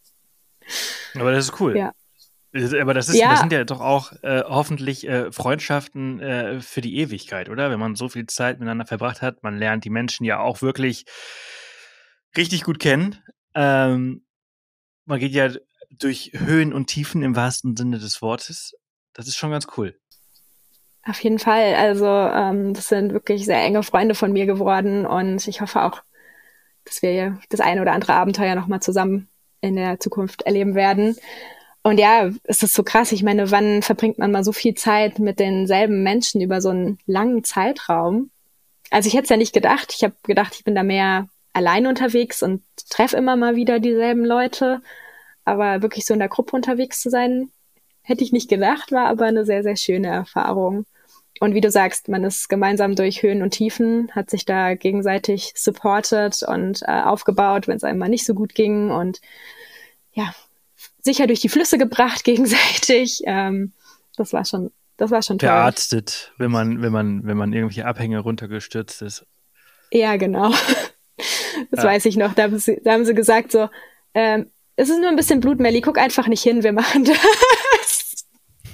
Aber das ist cool. Ja. Aber das, ist, ja. das sind ja doch auch äh, hoffentlich äh, Freundschaften äh, für die Ewigkeit, oder? Wenn man so viel Zeit miteinander verbracht hat, man lernt die Menschen ja auch wirklich richtig gut kennen. Ähm, man geht ja durch Höhen und Tiefen im wahrsten Sinne des Wortes. Das ist schon ganz cool. Auf jeden Fall. Also ähm, das sind wirklich sehr enge Freunde von mir geworden und ich hoffe auch, dass wir das eine oder andere Abenteuer nochmal zusammen in der Zukunft erleben werden. Und ja, es ist so krass. Ich meine, wann verbringt man mal so viel Zeit mit denselben Menschen über so einen langen Zeitraum? Also ich hätte es ja nicht gedacht. Ich habe gedacht, ich bin da mehr allein unterwegs und treffe immer mal wieder dieselben Leute. Aber wirklich so in der Gruppe unterwegs zu sein, hätte ich nicht gedacht, war aber eine sehr, sehr schöne Erfahrung. Und wie du sagst, man ist gemeinsam durch Höhen und Tiefen, hat sich da gegenseitig supportet und äh, aufgebaut, wenn es einem mal nicht so gut ging und ja, sicher durch die Flüsse gebracht gegenseitig. Ähm, das war schon, das war schon toll. Verarztet, wenn man, wenn man, wenn man irgendwelche Abhänge runtergestürzt ist. Ja, genau. Das ja. weiß ich noch. Da haben sie, da haben sie gesagt so, ähm, es ist nur ein bisschen Blut, Melli, guck einfach nicht hin, wir machen das.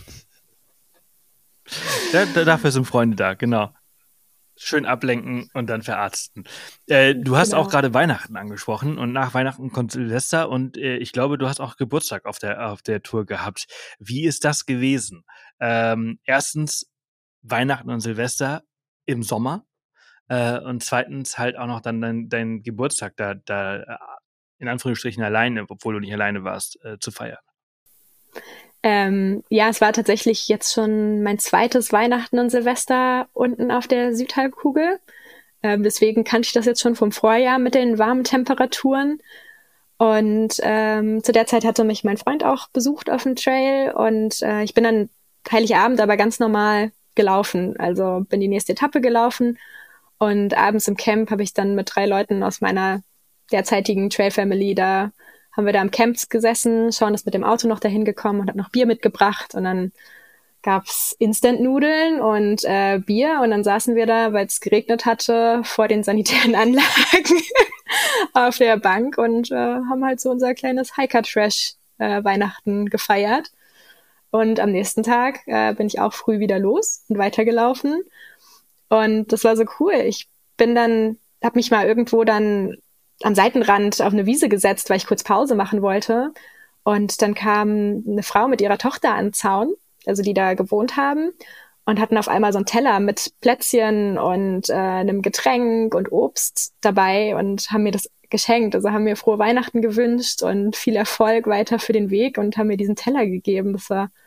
Da, da, dafür sind Freunde da, genau. Schön ablenken und dann verarzten. Äh, du hast genau. auch gerade Weihnachten angesprochen und nach Weihnachten kommt Silvester und äh, ich glaube, du hast auch Geburtstag auf der, auf der Tour gehabt. Wie ist das gewesen? Ähm, erstens Weihnachten und Silvester im Sommer äh, und zweitens halt auch noch dann dein, dein Geburtstag da, da in Anführungsstrichen alleine, obwohl du nicht alleine warst, äh, zu feiern. Ähm, ja, es war tatsächlich jetzt schon mein zweites Weihnachten und Silvester unten auf der Südhalbkugel. Ähm, deswegen kannte ich das jetzt schon vom Vorjahr mit den warmen Temperaturen. Und ähm, zu der Zeit hatte mich mein Freund auch besucht auf dem Trail. Und äh, ich bin dann Heiligabend aber ganz normal gelaufen. Also bin die nächste Etappe gelaufen. Und abends im Camp habe ich dann mit drei Leuten aus meiner derzeitigen Trail Family da haben wir da am Camp gesessen, Sean ist mit dem Auto noch dahin gekommen und hat noch Bier mitgebracht und dann gab's Instant-Nudeln und äh, Bier und dann saßen wir da, weil es geregnet hatte, vor den sanitären Anlagen auf der Bank und äh, haben halt so unser kleines Hiker-Trash äh, Weihnachten gefeiert. Und am nächsten Tag äh, bin ich auch früh wieder los und weitergelaufen und das war so cool. Ich bin dann, hab mich mal irgendwo dann am Seitenrand auf eine Wiese gesetzt, weil ich kurz Pause machen wollte. Und dann kam eine Frau mit ihrer Tochter an den Zaun, also die da gewohnt haben, und hatten auf einmal so einen Teller mit Plätzchen und äh, einem Getränk und Obst dabei und haben mir das geschenkt. Also haben mir frohe Weihnachten gewünscht und viel Erfolg weiter für den Weg und haben mir diesen Teller gegeben. Das war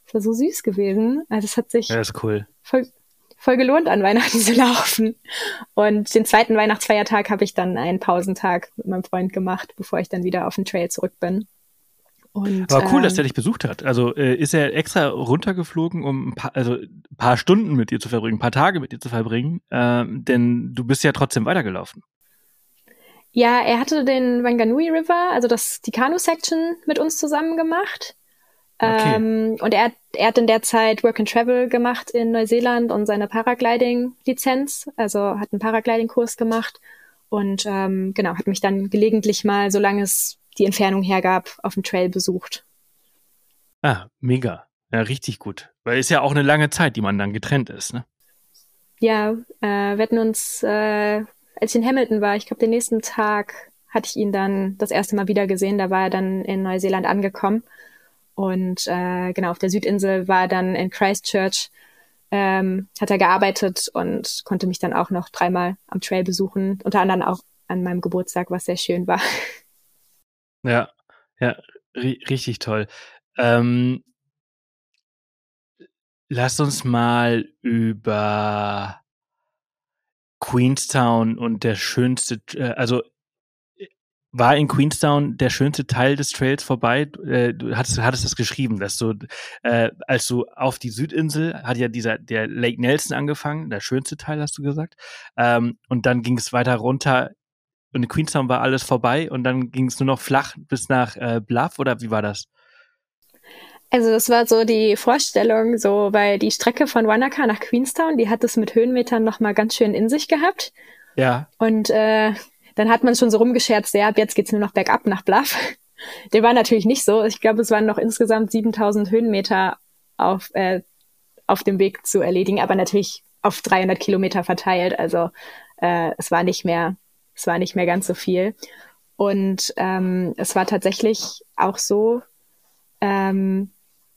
Es war so süß gewesen. Also es hat sich Ja, ist cool. voll, voll gelohnt, an Weihnachten zu laufen. Und den zweiten Weihnachtsfeiertag habe ich dann einen Pausentag mit meinem Freund gemacht, bevor ich dann wieder auf den Trail zurück bin. Und, Aber cool, ähm, dass der dich besucht hat. Also äh, ist er extra runtergeflogen, um ein paar, also ein paar Stunden mit dir zu verbringen, ein paar Tage mit dir zu verbringen, ähm, denn du bist ja trotzdem weitergelaufen. Ja, er hatte den Wanganui River, also das, die Kanu-Section mit uns zusammen gemacht. Okay. Ähm, und er, er hat in der Zeit Work and Travel gemacht in Neuseeland und seine Paragliding-Lizenz, also hat einen Paragliding-Kurs gemacht und ähm, genau, hat mich dann gelegentlich mal, solange es die Entfernung hergab, auf dem Trail besucht. Ah, mega. Ja, richtig gut. Weil ist ja auch eine lange Zeit, die man dann getrennt ist, ne? Ja, äh, wir hatten uns, äh, als ich in Hamilton war, ich glaube, den nächsten Tag hatte ich ihn dann das erste Mal wieder gesehen. Da war er dann in Neuseeland angekommen. Und äh, genau, auf der Südinsel war er dann in Christchurch, ähm, hat er gearbeitet und konnte mich dann auch noch dreimal am Trail besuchen. Unter anderem auch an meinem Geburtstag, was sehr schön war. Ja, ja, ri- richtig toll. Ähm, lass uns mal über Queenstown und der schönste, äh, also war in Queenstown der schönste Teil des Trails vorbei? Äh, du hattest, hattest das geschrieben, dass du, äh, als du auf die Südinsel, hat ja dieser, der Lake Nelson angefangen, der schönste Teil, hast du gesagt. Ähm, und dann ging es weiter runter und in Queenstown war alles vorbei und dann ging es nur noch flach bis nach äh, Bluff, oder wie war das? Also das war so die Vorstellung, so, weil die Strecke von Wanaka nach Queenstown, die hat es mit Höhenmetern nochmal ganz schön in sich gehabt. Ja. Und äh, dann hat man schon so rumgescherzt, ja, ab jetzt geht's nur noch bergab nach Bluff. Der war natürlich nicht so. Ich glaube, es waren noch insgesamt siebentausend Höhenmeter auf, äh, auf dem Weg zu erledigen, aber natürlich auf dreihundert Kilometer verteilt. Also äh, es war nicht mehr, es war nicht mehr ganz so viel. Und ähm, es war tatsächlich auch so, ähm,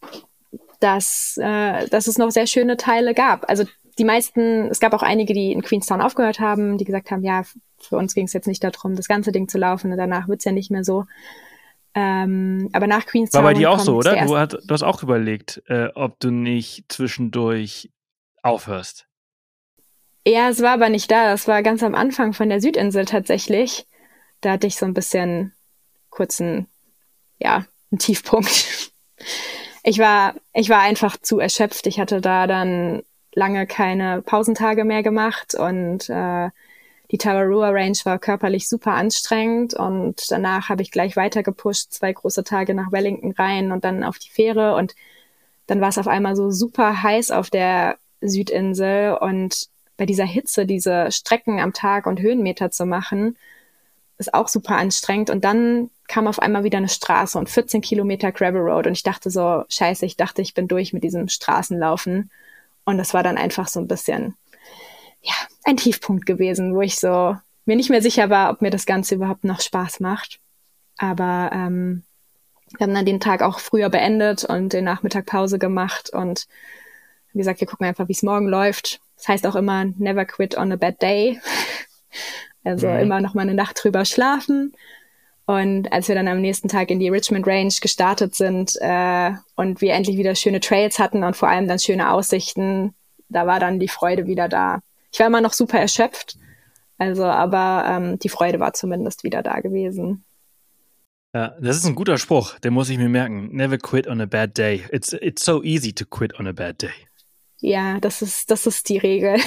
dass, äh, dass es noch sehr schöne Teile gab. Also die meisten, es gab auch einige, die in Queenstown aufgehört haben, die gesagt haben, ja, für uns ging es jetzt nicht darum, das ganze Ding zu laufen und danach wird's ja nicht mehr so. Ähm, aber nach Queenstown War bei dir auch so, kommt oder? der Du, erste- hat, du hast auch überlegt, äh, ob du nicht zwischendurch aufhörst. Ja, es war aber nicht da. Es war ganz am Anfang von der Südinsel tatsächlich. Da hatte ich so ein bisschen kurzen, ja, einen Tiefpunkt. Ich war, ich war einfach zu erschöpft. Ich hatte da dann lange keine Pausentage mehr gemacht und äh, die Tararua Range war körperlich super anstrengend und danach habe ich gleich weiter gepusht, zwei große Tage nach Wellington rein und dann auf die Fähre und dann war es auf einmal so super heiß auf der Südinsel und bei dieser Hitze diese Strecken am Tag und Höhenmeter zu machen, ist auch super anstrengend. Und dann kam auf einmal wieder eine Straße und vierzehn Kilometer Gravel Road. Und ich dachte so, scheiße, ich dachte, ich bin durch mit diesem Straßenlaufen. Und das war dann einfach so ein bisschen, ja, ein Tiefpunkt gewesen, wo ich so mir nicht mehr sicher war, ob mir das Ganze überhaupt noch Spaß macht. Aber ähm, wir haben dann den Tag auch früher beendet und den Nachmittag Pause gemacht. Und wie gesagt, wir gucken einfach, wie es morgen läuft. Das heißt auch immer, never quit on a bad day. Also Mhm. immer noch mal eine Nacht drüber schlafen. Und als wir dann am nächsten Tag in die Richmond Range gestartet sind äh, und wir endlich wieder schöne Trails hatten und vor allem dann schöne Aussichten, da war dann die Freude wieder da. Ich war immer noch super erschöpft, also aber ähm, die Freude war zumindest wieder da gewesen. Ja, das ist ein guter Spruch, den muss ich mir merken. Never quit on a bad day. It's, it's so easy to quit on a bad day. Ja, das ist, das ist die Regel.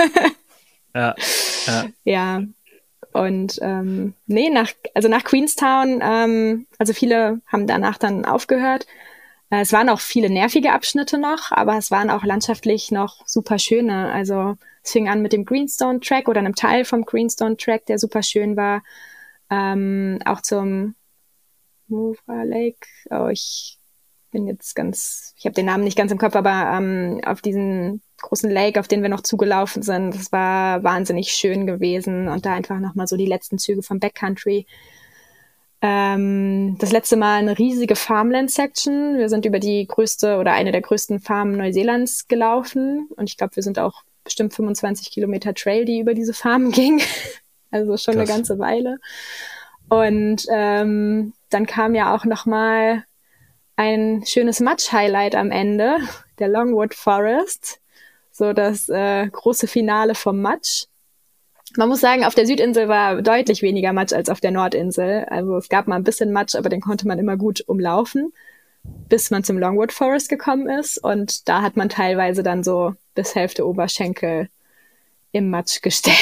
Ja, ja. Ja. Und ähm, nee, nach, also nach Queenstown, ähm, also viele haben danach dann aufgehört. Äh, es waren auch viele nervige Abschnitte noch, aber es waren auch landschaftlich noch super schöne. Also es fing an mit dem Greenstone Track oder einem Teil vom Greenstone Track, der super schön war. Ähm, auch zum Moora Lake. Oh, ich bin jetzt ganz, ich habe den Namen nicht ganz im Kopf, aber ähm, auf diesen großen Lake, auf den wir noch zugelaufen sind, das war wahnsinnig schön gewesen und da einfach nochmal so die letzten Züge vom Backcountry. Ähm, das letzte Mal eine riesige Farmland-Section. Wir sind über die größte oder eine der größten Farmen Neuseelands gelaufen und ich glaube, wir sind auch bestimmt fünfundzwanzig Kilometer Trail, die über diese Farmen ging. Also schon Krass. eine ganze Weile. Und ähm, dann kam ja auch nochmal ein schönes Matsch-Highlight am Ende, der Longwood Forest, so das äh, große Finale vom Matsch. Man muss sagen, auf der Südinsel war deutlich weniger Matsch als auf der Nordinsel. Also es gab mal ein bisschen Matsch, aber den konnte man immer gut umlaufen, bis man zum Longwood Forest gekommen ist. Und da hat man teilweise dann so bis Hälfte Oberschenkel im Matsch gesteckt.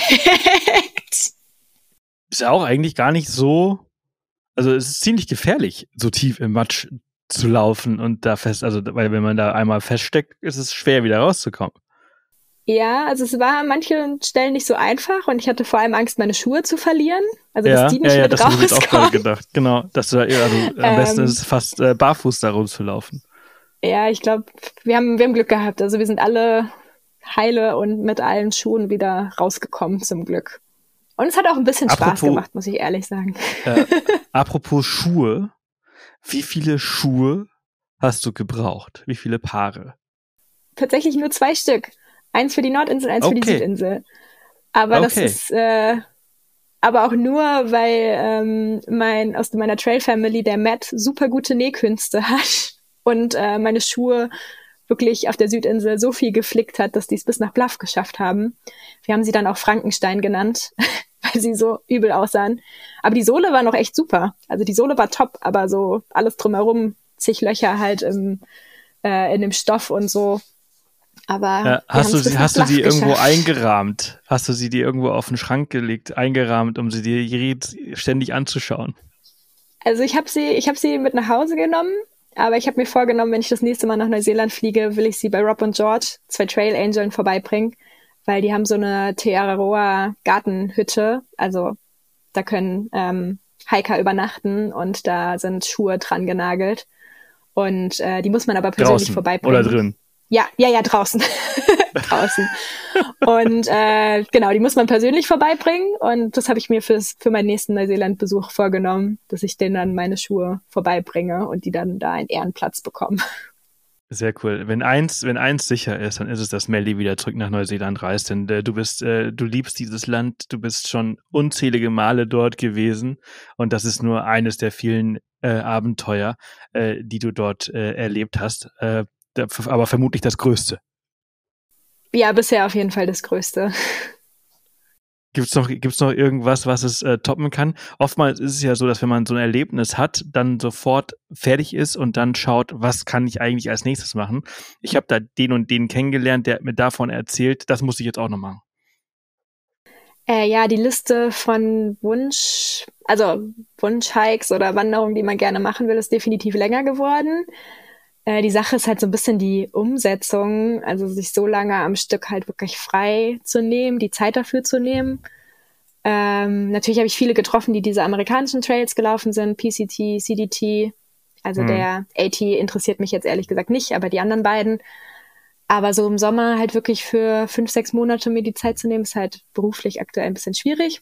Ist ja auch eigentlich gar nicht so, also es ist ziemlich gefährlich, so tief im Matsch zu laufen und da fest, also weil wenn man da einmal feststeckt, ist es schwer wieder rauszukommen. Ja, also es war an manchen Stellen nicht so einfach und ich hatte vor allem Angst, meine Schuhe zu verlieren. Also ja, dass die nicht ja, ja, mit das habe ich jetzt auch gerade rauskommen. gedacht. Genau, dass du da, also am Ähm, besten ist es fast äh, barfuß da rumzulaufen. Ja, ich glaube, wir haben, wir haben Glück gehabt. Also wir sind alle heile und mit allen Schuhen wieder rausgekommen, zum Glück. Und es hat auch ein bisschen Apropos, Spaß gemacht, muss ich ehrlich sagen. Äh, apropos Schuhe, wie viele Schuhe hast du gebraucht? Wie viele Paare? Tatsächlich nur zwei Stück. Eins für die Nordinsel, eins Okay. für die Südinsel. Aber das Okay. ist äh, aber auch nur, weil ähm, mein aus meiner Trail Family der Matt super gute Nähkünste hat und äh, meine Schuhe wirklich auf der Südinsel so viel geflickt hat, dass die es bis nach Bluff geschafft haben. Wir haben sie dann auch Frankenstein genannt, weil sie so übel aussahen. Aber die Sohle war noch echt super. Also die Sohle war top, aber so alles drumherum, zig Löcher halt im, äh, in dem Stoff und so. Aber Ja, hast du sie, hast du sie irgendwo eingerahmt? Hast du sie dir irgendwo auf den Schrank gelegt, eingerahmt, um sie dir ständig anzuschauen? Also ich habe sie, ich habe sie mit nach Hause genommen, aber ich habe mir vorgenommen, wenn ich das nächste Mal nach Neuseeland fliege, will ich sie bei Rob und George, zwei Trail Angeln, vorbeibringen, weil die haben so eine Te Araroa Gartenhütte, also da können ähm, Hiker übernachten und da sind Schuhe dran genagelt und äh, die muss man aber persönlich Draußen vorbeibringen. Oder drin? Ja, ja, ja, draußen. draußen. Und äh, genau, die muss man persönlich vorbeibringen. Und das habe ich mir fürs, für meinen nächsten Neuseeland-Besuch vorgenommen, dass ich denen dann meine Schuhe vorbeibringe und die dann da einen Ehrenplatz bekommen. Sehr cool. Wenn eins, wenn eins sicher ist, dann ist es, dass Melly wieder zurück nach Neuseeland reist. Denn äh, du bist, äh, du liebst dieses Land, du bist schon unzählige Male dort gewesen. Und das ist nur eines der vielen äh, Abenteuer, äh, die du dort äh, erlebt hast. Äh, aber vermutlich das Größte. Ja, bisher auf jeden Fall das Größte. Gibt's noch, gibt's noch irgendwas, was es äh, toppen kann? Oftmals ist es ja so, dass wenn man so ein Erlebnis hat, dann sofort fertig ist und dann schaut, was kann ich eigentlich als nächstes machen. Ich habe da den und den kennengelernt, der hat mir davon erzählt, das muss ich jetzt auch noch machen. Äh, ja, die Liste von Wunsch, also Wunsch-Hikes oder Wanderungen, die man gerne machen will, ist definitiv länger geworden. Äh, die Sache ist halt so ein bisschen die Umsetzung, also sich so lange am Stück halt wirklich frei zu nehmen, die Zeit dafür zu nehmen. Ähm, natürlich habe ich viele getroffen, die diese amerikanischen Trails gelaufen sind, P C T, C D T. Also mhm. der A T interessiert mich jetzt ehrlich gesagt nicht, aber die anderen beiden. Aber so im Sommer halt wirklich für fünf, sechs Monate mir die Zeit zu nehmen, ist halt beruflich aktuell ein bisschen schwierig.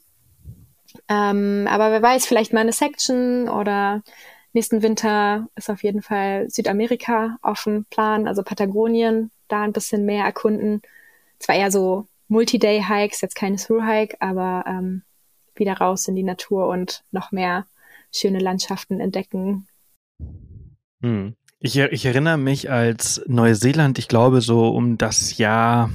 Ähm, aber wer weiß, vielleicht mal eine Section oder nächsten Winter ist auf jeden Fall Südamerika auf dem Plan, also Patagonien, da ein bisschen mehr erkunden. Zwar eher so Multi-Day-Hikes, jetzt keine Through-Hike, aber ähm, wieder raus in die Natur und noch mehr schöne Landschaften entdecken. Hm. Ich, ich erinnere mich als Neuseeland, ich glaube so um das Jahr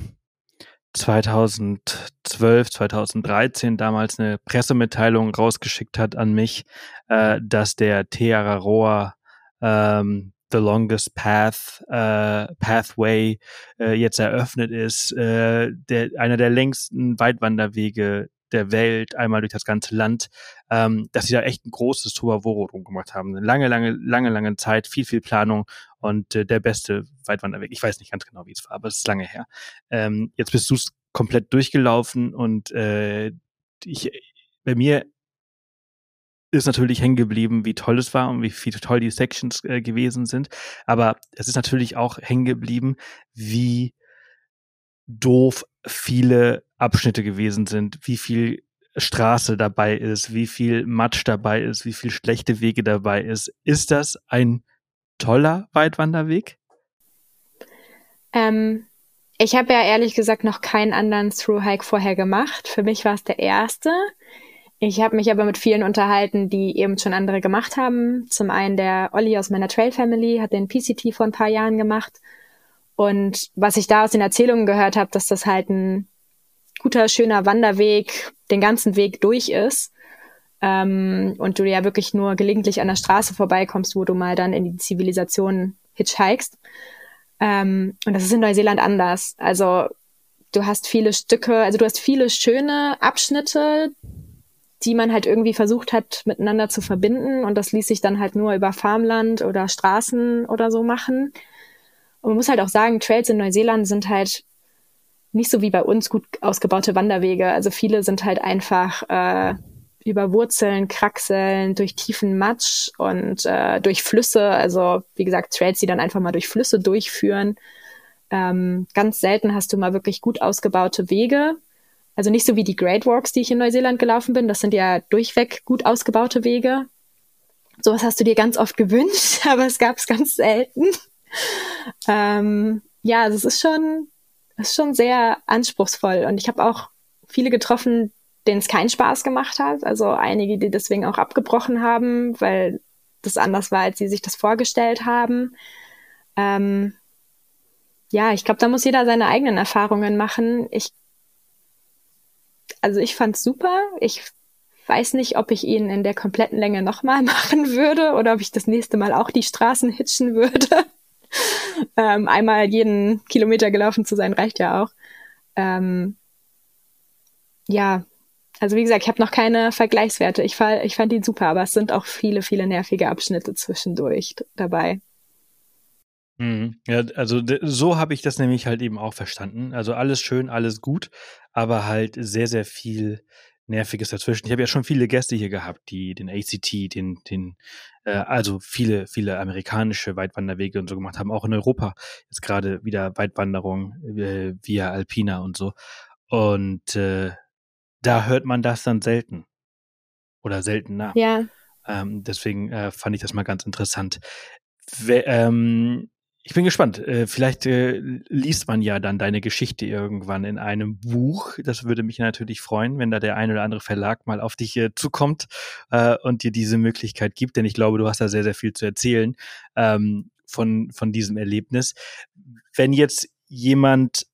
zweitausendzwölf, zweitausenddreizehn damals eine Pressemitteilung rausgeschickt hat an mich, äh, dass der Te Araroa ähm, The Longest Path äh, Pathway äh, jetzt eröffnet ist, äh, der einer der längsten Weitwanderwege der Welt, einmal durch das ganze Land, ähm, dass sie da echt ein großes Tobavoro drum gemacht haben. Eine lange, lange, lange, lange Zeit, viel, viel Planung und äh, der beste Weitwanderweg. Ich weiß nicht ganz genau, wie es war, aber es ist lange her. Ähm, jetzt bist du es komplett durchgelaufen und äh, ich, bei mir ist natürlich hängen geblieben, wie toll es war und wie viel toll die Sections äh, gewesen sind. Aber es ist natürlich auch hängen geblieben, wie doof viele Abschnitte gewesen sind, wie viel Straße dabei ist, wie viel Matsch dabei ist, wie viel schlechte Wege dabei ist. Ist das ein toller Weitwanderweg? Ähm, ich habe ja ehrlich gesagt noch keinen anderen Through-Hike vorher gemacht. Für mich war es der erste. Ich habe mich aber mit vielen unterhalten, die eben schon andere gemacht haben. Zum einen der Olli aus meiner Trail Family hat den P C T vor ein paar Jahren gemacht. Und was ich da aus den Erzählungen gehört habe, dass das halt ein guter, schöner Wanderweg den ganzen Weg durch ist. Ähm, und du ja wirklich nur gelegentlich an der Straße vorbeikommst, wo du mal dann in die Zivilisation hitchhikest. Ähm, und das ist in Neuseeland anders. Also du hast viele Stücke, also du hast viele schöne Abschnitte, die man halt irgendwie versucht hat, miteinander zu verbinden. Und das ließ sich dann halt nur über Farmland oder Straßen oder so machen. Und man muss halt auch sagen, Trails in Neuseeland sind halt nicht so wie bei uns gut ausgebaute Wanderwege. Also viele sind halt einfach äh, über Wurzeln, Kraxeln, durch tiefen Matsch und äh, durch Flüsse. Also wie gesagt, Trails, die dann einfach mal durch Flüsse durchführen. Ähm, ganz selten hast du mal wirklich gut ausgebaute Wege. Also nicht so wie die Great Walks, die ich in Neuseeland gelaufen bin. Das sind ja durchweg gut ausgebaute Wege. Sowas hast du dir ganz oft gewünscht, aber es gab es ganz selten. ähm, ja, also es ist schon, es ist schon sehr anspruchsvoll. Und ich habe auch viele getroffen, denen es keinen Spaß gemacht hat. Also einige, die deswegen auch abgebrochen haben, weil das anders war, als sie sich das vorgestellt haben. Ähm, ja, ich glaube, da muss jeder seine eigenen Erfahrungen machen. Ich Also ich fand's super. Ich weiß nicht, ob ich ihn in der kompletten Länge nochmal machen würde oder ob ich das nächste Mal auch die Straßen hitchen würde. ähm, einmal jeden Kilometer gelaufen zu sein, reicht ja auch. Ähm, ja, also wie gesagt, ich habe noch keine Vergleichswerte. Ich, fall, ich fand ihn super, aber es sind auch viele, viele nervige Abschnitte zwischendurch dabei. Mhm. Ja, also d- so habe ich das nämlich halt eben auch verstanden. Also alles schön, alles gut, aber halt sehr, sehr viel Nerviges dazwischen. Ich habe ja schon viele Gäste hier gehabt, die den A C T, den, den, äh, also viele, viele amerikanische Weitwanderwege und so gemacht haben, auch in Europa. Jetzt gerade wieder Weitwanderung äh, via Alpina und so. Und äh, da hört man das dann selten oder seltener. Ja, Ähm, deswegen äh, fand ich das mal ganz interessant. We ähm, ich bin gespannt. Äh, vielleicht äh, liest man ja dann deine Geschichte irgendwann in einem Buch. Das würde mich natürlich freuen, wenn da der ein oder andere Verlag mal auf dich äh, zukommt äh, und dir diese Möglichkeit gibt, denn ich glaube, du hast da sehr, sehr viel zu erzählen ähm, von, von diesem Erlebnis. Wenn jetzt jemand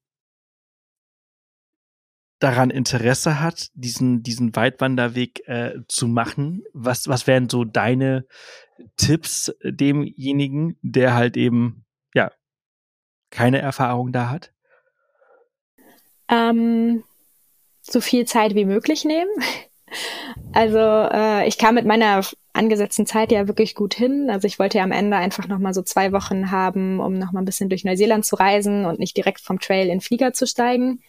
daran Interesse hat, diesen, diesen Weitwanderweg äh, zu machen, was, was wären so deine Tipps demjenigen, der halt eben, ja, keine Erfahrung da hat? ähm, so viel Zeit wie möglich nehmen. Also äh, ich kam mit meiner angesetzten Zeit ja wirklich gut hin. Also ich wollte ja am Ende einfach nochmal so zwei Wochen haben, um nochmal ein bisschen durch Neuseeland zu reisen und nicht direkt vom Trail in den Flieger zu steigen.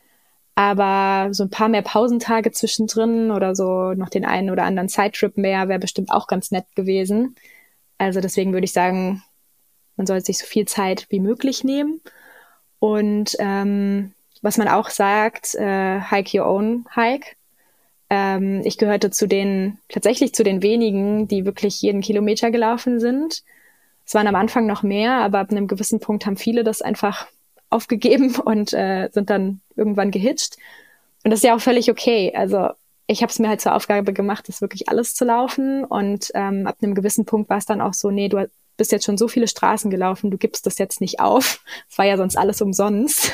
Aber so ein paar mehr Pausentage zwischendrin oder so noch den einen oder anderen Sidetrip mehr wäre bestimmt auch ganz nett gewesen. Also deswegen würde ich sagen, man sollte sich so viel Zeit wie möglich nehmen. Und ähm, was man auch sagt, äh, hike your own hike. Ähm, ich gehörte zu den, tatsächlich zu den wenigen, die wirklich jeden Kilometer gelaufen sind. Es waren am Anfang noch mehr, aber ab einem gewissen Punkt haben viele das einfach aufgegeben und äh, sind dann irgendwann gehitcht. Und das ist ja auch völlig okay. Also ich habe es mir halt zur Aufgabe gemacht, das wirklich alles zu laufen. Und ähm, ab einem gewissen Punkt war es dann auch so, nee, du bist jetzt schon so viele Straßen gelaufen, du gibst das jetzt nicht auf. Es war ja sonst alles umsonst.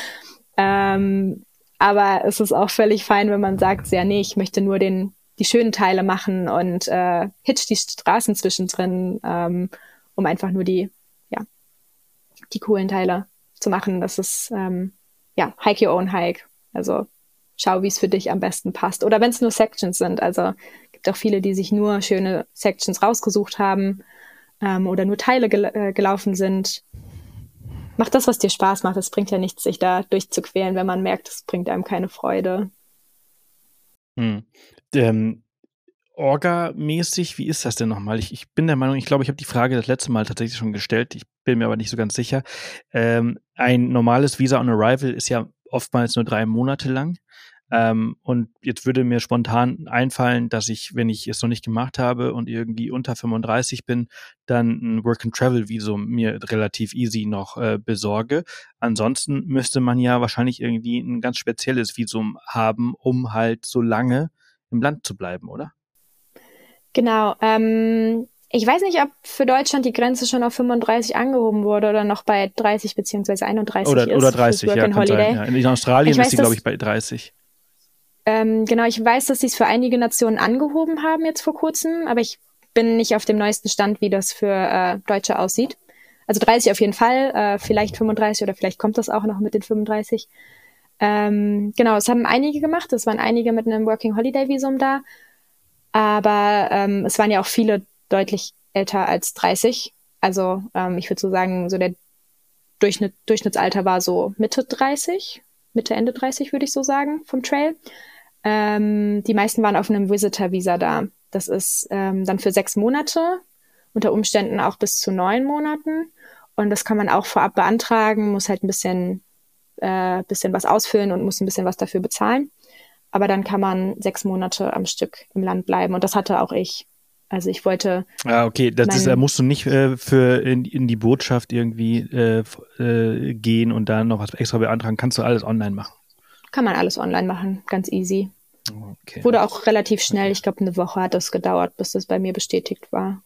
ähm, aber es ist auch völlig fein, wenn man sagt, ja, nee, ich möchte nur den die schönen Teile machen und äh, hitch die Straßen zwischendrin, ähm, um einfach nur die, ja, die coolen Teile zu machen. Das ist, ähm, ja, hike your own hike. Also schau, wie es für dich am besten passt. Oder wenn es nur Sections sind. Also gibt auch viele, die sich nur schöne Sections rausgesucht haben ähm, oder nur Teile gel- äh, gelaufen sind. Mach das, was dir Spaß macht. Es bringt ja nichts, sich da durchzuquälen, wenn man merkt, es bringt einem keine Freude. Hm. Ähm, Orga-mäßig, wie ist das denn nochmal? Ich, ich bin der Meinung, ich glaube, ich habe die Frage das letzte Mal tatsächlich schon gestellt. Ich bin mir aber nicht so ganz sicher. Ähm, ein normales Visa on Arrival ist ja oftmals nur drei Monate lang. Ähm, und jetzt würde mir spontan einfallen, dass ich, wenn ich es noch nicht gemacht habe und irgendwie unter fünfunddreißig bin, dann ein Work-and-Travel-Visum mir relativ easy noch äh, besorge. Ansonsten müsste man ja wahrscheinlich irgendwie ein ganz spezielles Visum haben, um halt so lange im Land zu bleiben, oder? Genau. Ähm, ich weiß nicht, ob für Deutschland die Grenze schon auf fünfunddreißig angehoben wurde oder noch bei dreißig beziehungsweise einunddreißig oder, ist. Oder dreißig, ja, kann sein. Ja. In Australien weiß, ist sie, glaube ich, bei dreißig. Ähm, genau, ich weiß, dass sie es für einige Nationen angehoben haben jetzt vor kurzem, aber ich bin nicht auf dem neuesten Stand, wie das für äh, Deutsche aussieht. Also dreißig auf jeden Fall, äh, vielleicht fünfunddreißig oder vielleicht kommt das auch noch mit den fünfunddreißig. Ähm, genau, es haben einige gemacht, es waren einige mit einem Working Holiday Visum da, aber ähm, es waren ja auch viele deutlich älter als dreißig. Also ähm, ich würde so sagen, so der Durchschnitt, Durchschnittsalter war so Mitte dreißig, Mitte, Ende dreißig würde ich so sagen vom Trail. Ähm, die meisten waren auf einem Visitor-Visa da. Das ist ähm, dann für sechs Monate, unter Umständen auch bis zu neun Monaten. Und das kann man auch vorab beantragen, muss halt ein bisschen, äh, bisschen was ausfüllen und muss ein bisschen was dafür bezahlen. Aber dann kann man sechs Monate am Stück im Land bleiben. Und das hatte auch ich. Also ich wollte... Ah, okay, das ist, da musst du nicht äh, für in, in die Botschaft irgendwie äh, äh, gehen und dann noch was extra beantragen. Kannst du alles online machen? Kann man alles online machen, ganz easy. Okay. Wurde auch relativ schnell, ich glaube eine Woche hat das gedauert, bis das bei mir bestätigt war.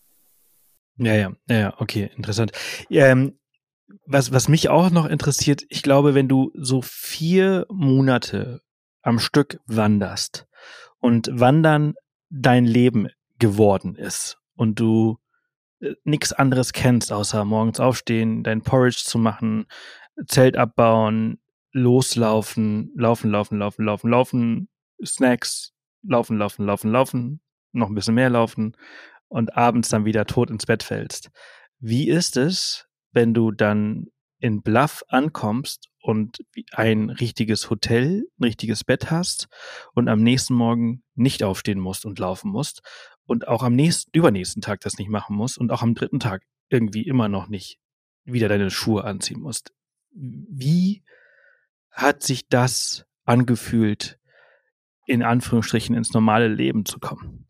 Ja, ja, ja, okay, interessant. Ähm, was, was mich auch noch interessiert, ich glaube, wenn du so vier Monate am Stück wanderst und Wandern dein Leben geworden ist und du äh, nichts anderes kennst, außer morgens aufstehen, dein Porridge zu machen, Zelt abbauen, loslaufen, laufen, laufen, laufen, laufen, laufen, Snacks, laufen, laufen, laufen, laufen, noch ein bisschen mehr laufen und abends dann wieder tot ins Bett fällst. Wie ist es, wenn du dann in Bluff ankommst und ein richtiges Hotel, ein richtiges Bett hast und am nächsten Morgen nicht aufstehen musst und laufen musst und auch am nächsten, übernächsten Tag das nicht machen musst und auch am dritten Tag irgendwie immer noch nicht wieder deine Schuhe anziehen musst? Wie hat sich das angefühlt, in Anführungsstrichen ins normale Leben zu kommen?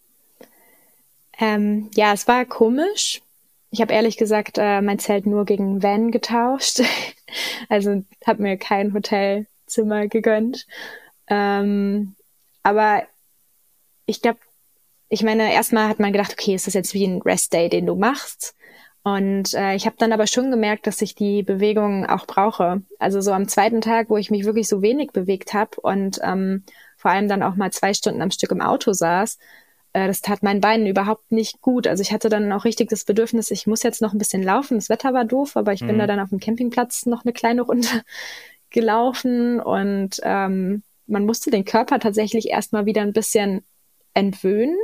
Ähm, ja, es war komisch. Ich habe ehrlich gesagt äh, mein Zelt nur gegen Van getauscht. Also habe mir kein Hotelzimmer gegönnt. Ähm, aber ich glaube, ich meine, erstmal hat man gedacht, okay, ist das jetzt wie ein Rest-Day, den du machst? Und äh, ich habe dann aber schon gemerkt, dass ich die Bewegung auch brauche. Also so am zweiten Tag, wo ich mich wirklich so wenig bewegt habe und ähm, vor allem dann auch mal zwei Stunden am Stück im Auto saß, äh, das tat meinen Beinen überhaupt nicht gut. Also ich hatte dann auch richtig das Bedürfnis, ich muss jetzt noch ein bisschen laufen. Das Wetter war doof, aber ich mhm. bin da dann auf dem Campingplatz noch eine kleine Runde gelaufen und ähm, man musste den Körper tatsächlich erstmal wieder ein bisschen entwöhnen.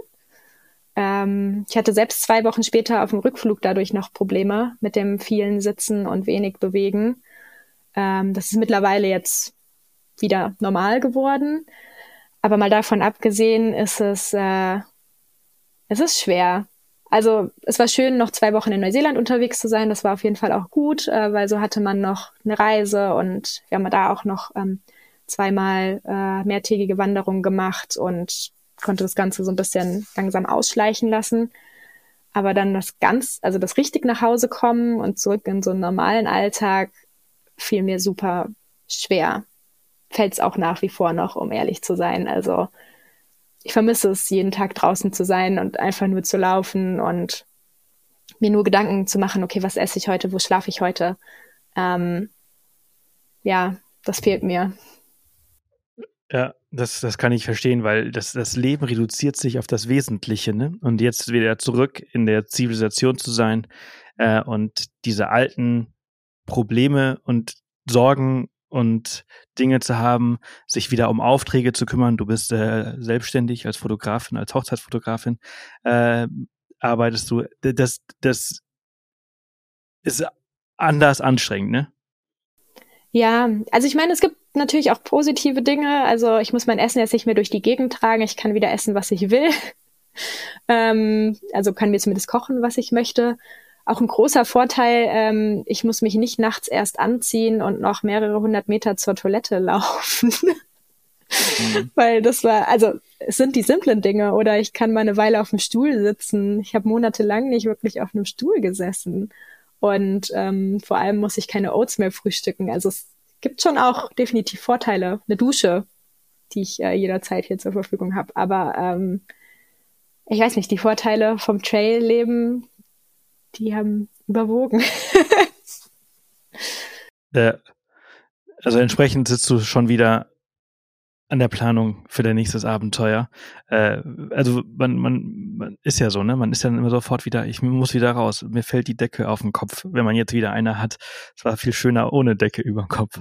Ähm, ich hatte selbst zwei Wochen später auf dem Rückflug dadurch noch Probleme mit dem vielen Sitzen und wenig Bewegen. Ähm, das ist mittlerweile jetzt wieder normal geworden. Aber mal davon abgesehen ist es, äh, es ist schwer. Also es war schön, noch zwei Wochen in Neuseeland unterwegs zu sein. Das war auf jeden Fall auch gut, äh, weil so hatte man noch eine Reise und wir haben da auch noch ähm, zweimal äh, mehrtägige Wanderungen gemacht und konnte das Ganze so ein bisschen langsam ausschleichen lassen. Aber dann das ganz, also das richtig nach Hause kommen und zurück in so einen normalen Alltag fiel mir super schwer. Fällt es auch nach wie vor noch, um ehrlich zu sein. Also ich vermisse es, jeden Tag draußen zu sein und einfach nur zu laufen und mir nur Gedanken zu machen, okay, was esse ich heute, wo schlafe ich heute? Ähm, ja, das fehlt mir. Ja, das, das kann ich verstehen, weil das, das Leben reduziert sich auf das Wesentliche, ne? Und jetzt wieder zurück in der Zivilisation zu sein äh, und diese alten Probleme und Sorgen und Dinge zu haben, sich wieder um Aufträge zu kümmern. Du bist äh, selbstständig als Fotografin, als Hochzeitsfotografin, äh, arbeitest du. Das, das ist anders anstrengend, ne? Ja, also ich meine, es gibt natürlich auch positive Dinge. Also ich muss mein Essen jetzt nicht mehr durch die Gegend tragen. Ich kann wieder essen, was ich will. ähm, also kann mir zumindest kochen, was ich möchte. Auch ein großer Vorteil, ähm, ich muss mich nicht nachts erst anziehen und noch mehrere hundert Meter zur Toilette laufen. mhm. Weil das war, also es sind die simplen Dinge. Oder ich kann mal eine Weile auf dem Stuhl sitzen. Ich habe monatelang nicht wirklich auf einem Stuhl gesessen. Und ähm, vor allem muss ich keine Oats mehr frühstücken. Also es gibt schon auch definitiv Vorteile. Eine Dusche, die ich äh, jederzeit hier zur Verfügung habe. Aber ähm, ich weiß nicht, die Vorteile vom Trail-Leben, die haben überwogen. äh, also entsprechend sitzt du schon wieder an der Planung für dein nächstes Abenteuer. Äh, also man, man, man ist ja so, ne? Man ist dann immer sofort wieder, ich muss wieder raus. Mir fällt die Decke auf den Kopf, wenn man jetzt wieder eine hat. Es war viel schöner ohne Decke über dem Kopf.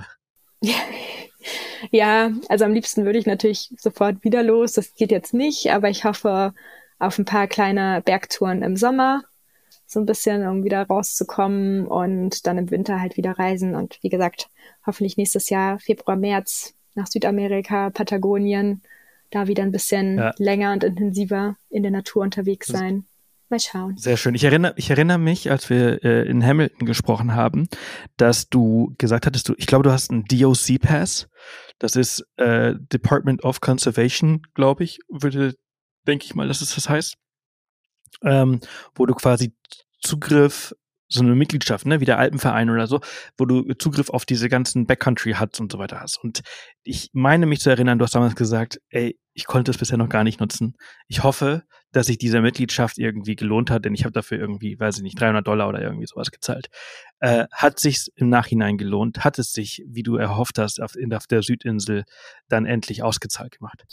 Ja, also am liebsten würde ich natürlich sofort wieder los. Das geht jetzt nicht, aber ich hoffe auf ein paar kleine Bergtouren im Sommer. So ein bisschen, um wieder rauszukommen und dann im Winter halt wieder reisen. Und wie gesagt, hoffentlich nächstes Jahr, Februar, März, nach Südamerika, Patagonien, da wieder ein bisschen ja. länger und intensiver in der Natur unterwegs sein. Mal schauen. Sehr schön. Ich erinnere, ich erinnere mich, als wir äh, in Hamilton gesprochen haben, dass du gesagt hattest, du, ich glaube, du hast einen D O C-Pass. Das ist äh, Department of Conservation, glaube ich, würde, denke ich mal, dass es das heißt. Ähm, wo du quasi Zugriff, so eine Mitgliedschaft, ne, wie der Alpenverein oder so, wo du Zugriff auf diese ganzen Backcountry-Huts und so weiter hast. Und ich meine mich zu erinnern, du hast damals gesagt, ey, ich konnte es bisher noch gar nicht nutzen. Ich hoffe, dass sich diese Mitgliedschaft irgendwie gelohnt hat, denn ich habe dafür irgendwie, weiß ich nicht, dreihundert Dollar oder irgendwie sowas gezahlt. Äh, hat sich's im Nachhinein gelohnt? Hat es sich, wie du erhofft hast, auf, in, auf der Südinsel dann endlich ausgezahlt gemacht?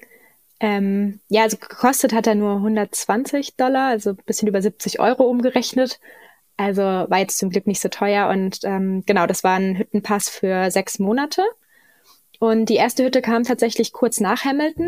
Ähm, ja, also gekostet hat er nur hundertzwanzig Dollar, also ein bisschen über siebzig Euro umgerechnet. Also war jetzt zum Glück nicht so teuer und ähm, genau, das war ein Hüttenpass für sechs Monate. Und die erste Hütte kam tatsächlich kurz nach Hamilton.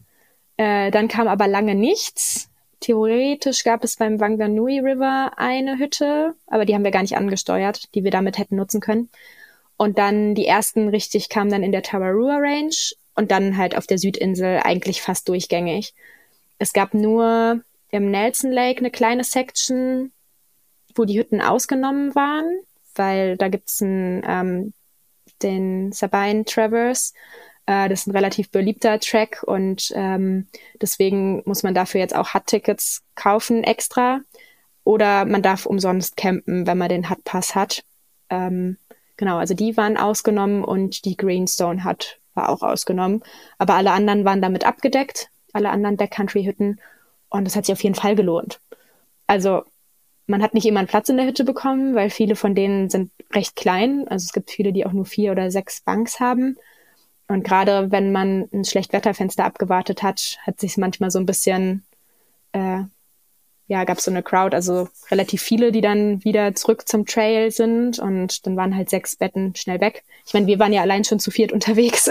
Äh, dann kam aber lange nichts. Theoretisch gab es beim Wanganui River eine Hütte, aber die haben wir gar nicht angesteuert, die wir damit hätten nutzen können. Und dann die ersten richtig kamen dann in der Tararua Range und dann halt auf der Südinsel eigentlich fast durchgängig. Es gab nur im Nelson Lake eine kleine Section, wo die Hütten ausgenommen waren, weil da gibt's einen, ähm, den Sabine Traverse. Äh, das ist ein relativ beliebter Track und ähm, deswegen muss man dafür jetzt auch Hut-Tickets kaufen extra oder man darf umsonst campen, wenn man den Hut-Pass hat. Ähm, genau, also die waren ausgenommen und die Greenstone Hut war auch ausgenommen. Aber alle anderen waren damit abgedeckt, alle anderen Backcountry-Hütten und das hat sich auf jeden Fall gelohnt. Also man hat nicht immer einen Platz in der Hütte bekommen, weil viele von denen sind recht klein. Also es gibt viele, die auch nur vier oder sechs Bunks haben. Und gerade wenn man ein Schlechtwetterfenster abgewartet hat, hat sich manchmal so ein bisschen, äh, ja, gab es so eine Crowd, also relativ viele, die dann wieder zurück zum Trail sind. Und dann waren halt sechs Betten schnell weg. Ich meine, wir waren ja allein schon zu viert unterwegs.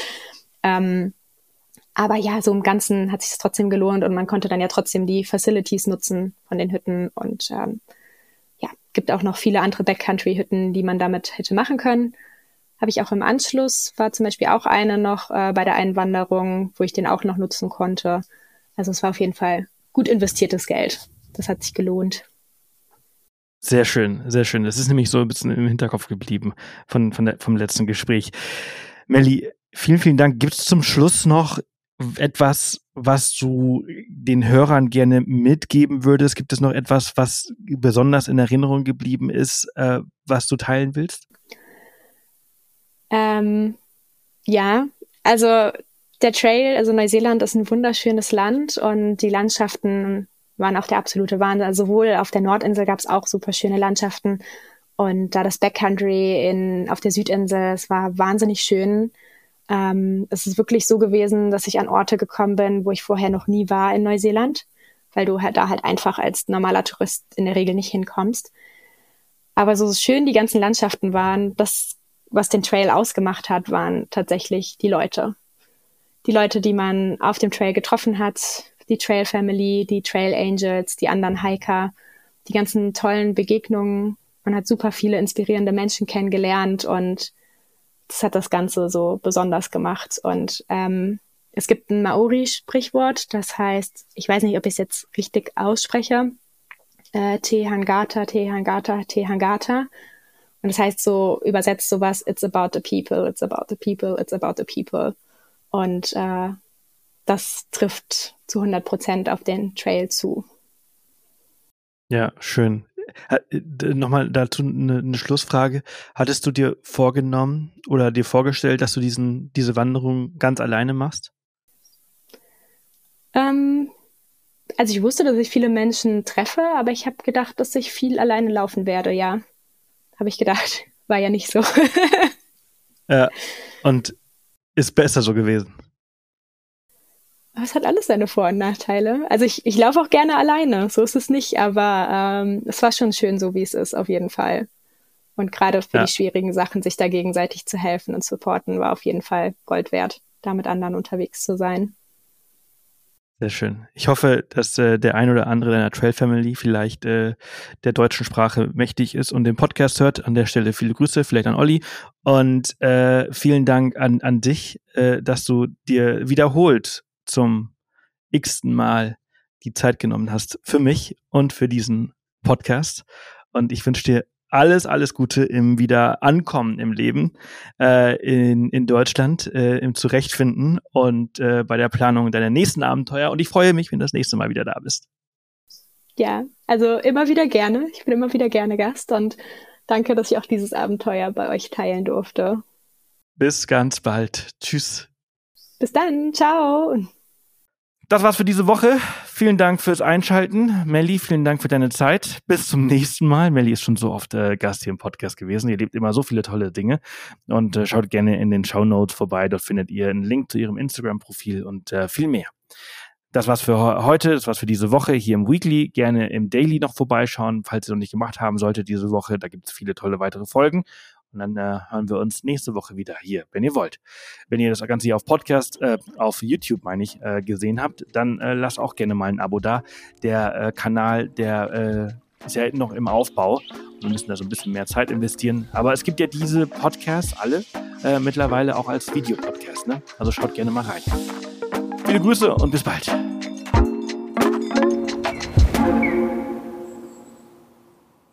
ähm, Aber ja, so im Ganzen hat sich das trotzdem gelohnt und man konnte dann ja trotzdem die Facilities nutzen von den Hütten und ähm, ja, gibt auch noch viele andere Backcountry-Hütten, die man damit hätte machen können. Habe ich auch im Anschluss, war zum Beispiel auch eine noch äh, bei der Einwanderung, wo ich den auch noch nutzen konnte. Also es war auf jeden Fall gut investiertes Geld. Das hat sich gelohnt. Sehr schön, sehr schön. Das ist nämlich so ein bisschen im Hinterkopf geblieben von, von der, vom letzten Gespräch. Melli, vielen, vielen Dank. Gibt es zum Schluss noch etwas, was du den Hörern gerne mitgeben würdest? Gibt es noch etwas, was besonders in Erinnerung geblieben ist, äh, was du teilen willst? Ähm, ja, also der Trail, also Neuseeland ist ein wunderschönes Land und die Landschaften waren auch der absolute Wahnsinn. Also sowohl auf der Nordinsel gab es auch super schöne Landschaften und da das Backcountry in, auf der Südinsel, es war wahnsinnig schön. Ähm, es ist wirklich so gewesen, dass ich an Orte gekommen bin, wo ich vorher noch nie war in Neuseeland, weil du halt da halt einfach als normaler Tourist in der Regel nicht hinkommst. Aber so schön die ganzen Landschaften waren, das, was den Trail ausgemacht hat, waren tatsächlich die Leute. Die Leute, die man auf dem Trail getroffen hat, die Trail Family, die Trail Angels, die anderen Hiker, die ganzen tollen Begegnungen. Man hat super viele inspirierende Menschen kennengelernt und das hat das Ganze so besonders gemacht. Und ähm, es gibt ein Maori-Sprichwort, das heißt, ich weiß nicht, ob ich es jetzt richtig ausspreche, äh, Te Hangata, Te Hangata, Te Hangata. Und das heißt so, übersetzt sowas, it's about the people, it's about the people, it's about the people. Und äh, das trifft zu hundert Prozent auf den Trail zu. Ja, schön. Nochmal dazu eine, eine Schlussfrage. Hattest du dir vorgenommen oder dir vorgestellt, dass du diesen, diese Wanderung ganz alleine machst? Ähm, also ich wusste, dass ich viele Menschen treffe, aber ich habe gedacht, dass ich viel alleine laufen werde, ja. Habe ich gedacht. War ja nicht so. Ja, und ist besser so gewesen. Aber es hat alles seine Vor- und Nachteile. Also ich, ich laufe auch gerne alleine, so ist es nicht, aber ähm, es war schon schön, so wie es ist, auf jeden Fall. Und gerade für ja. die schwierigen Sachen, sich da gegenseitig zu helfen und supporten, war auf jeden Fall Gold wert, da mit anderen unterwegs zu sein. Sehr schön. Ich hoffe, dass äh, der ein oder andere deiner Trail Family vielleicht äh, der deutschen Sprache mächtig ist und den Podcast hört. An der Stelle viele Grüße, vielleicht an Olli. Und äh, vielen Dank an, an dich, äh, dass du dir wiederholt zum x-ten Mal die Zeit genommen hast für mich und für diesen Podcast. Und ich wünsche dir alles, alles Gute im Wiederankommen im Leben, äh, in, in Deutschland, äh, im Zurechtfinden und äh, bei der Planung deiner nächsten Abenteuer. Und ich freue mich, wenn du das nächste Mal wieder da bist. Ja, also immer wieder gerne. Ich bin immer wieder gerne Gast und danke, dass ich auch dieses Abenteuer bei euch teilen durfte. Bis ganz bald. Tschüss. Bis dann. Ciao. Das war's für diese Woche. Vielen Dank fürs Einschalten. Melli, vielen Dank für deine Zeit. Bis zum nächsten Mal. Melli ist schon so oft äh, Gast hier im Podcast gewesen. Ihr lebt immer so viele tolle Dinge. Und äh, schaut gerne in den Shownotes vorbei. Dort findet ihr einen Link zu ihrem Instagram-Profil und äh, viel mehr. Das war's für heute. Das war's für diese Woche hier im Weekly. Gerne im Daily noch vorbeischauen, falls ihr noch nicht gemacht haben solltet diese Woche. Da gibt's viele tolle weitere Folgen. Und dann äh, hören wir uns nächste Woche wieder hier, wenn ihr wollt. Wenn ihr das Ganze hier auf Podcast, äh, auf YouTube, meine ich, äh, gesehen habt, dann äh, lasst auch gerne mal ein Abo da. Der äh, Kanal, der äh, ist ja noch im Aufbau. Wir müssen da so ein bisschen mehr Zeit investieren. Aber es gibt ja diese Podcasts, alle, äh, mittlerweile auch als Videopodcast, ne? Also schaut gerne mal rein. Viele Grüße und bis bald.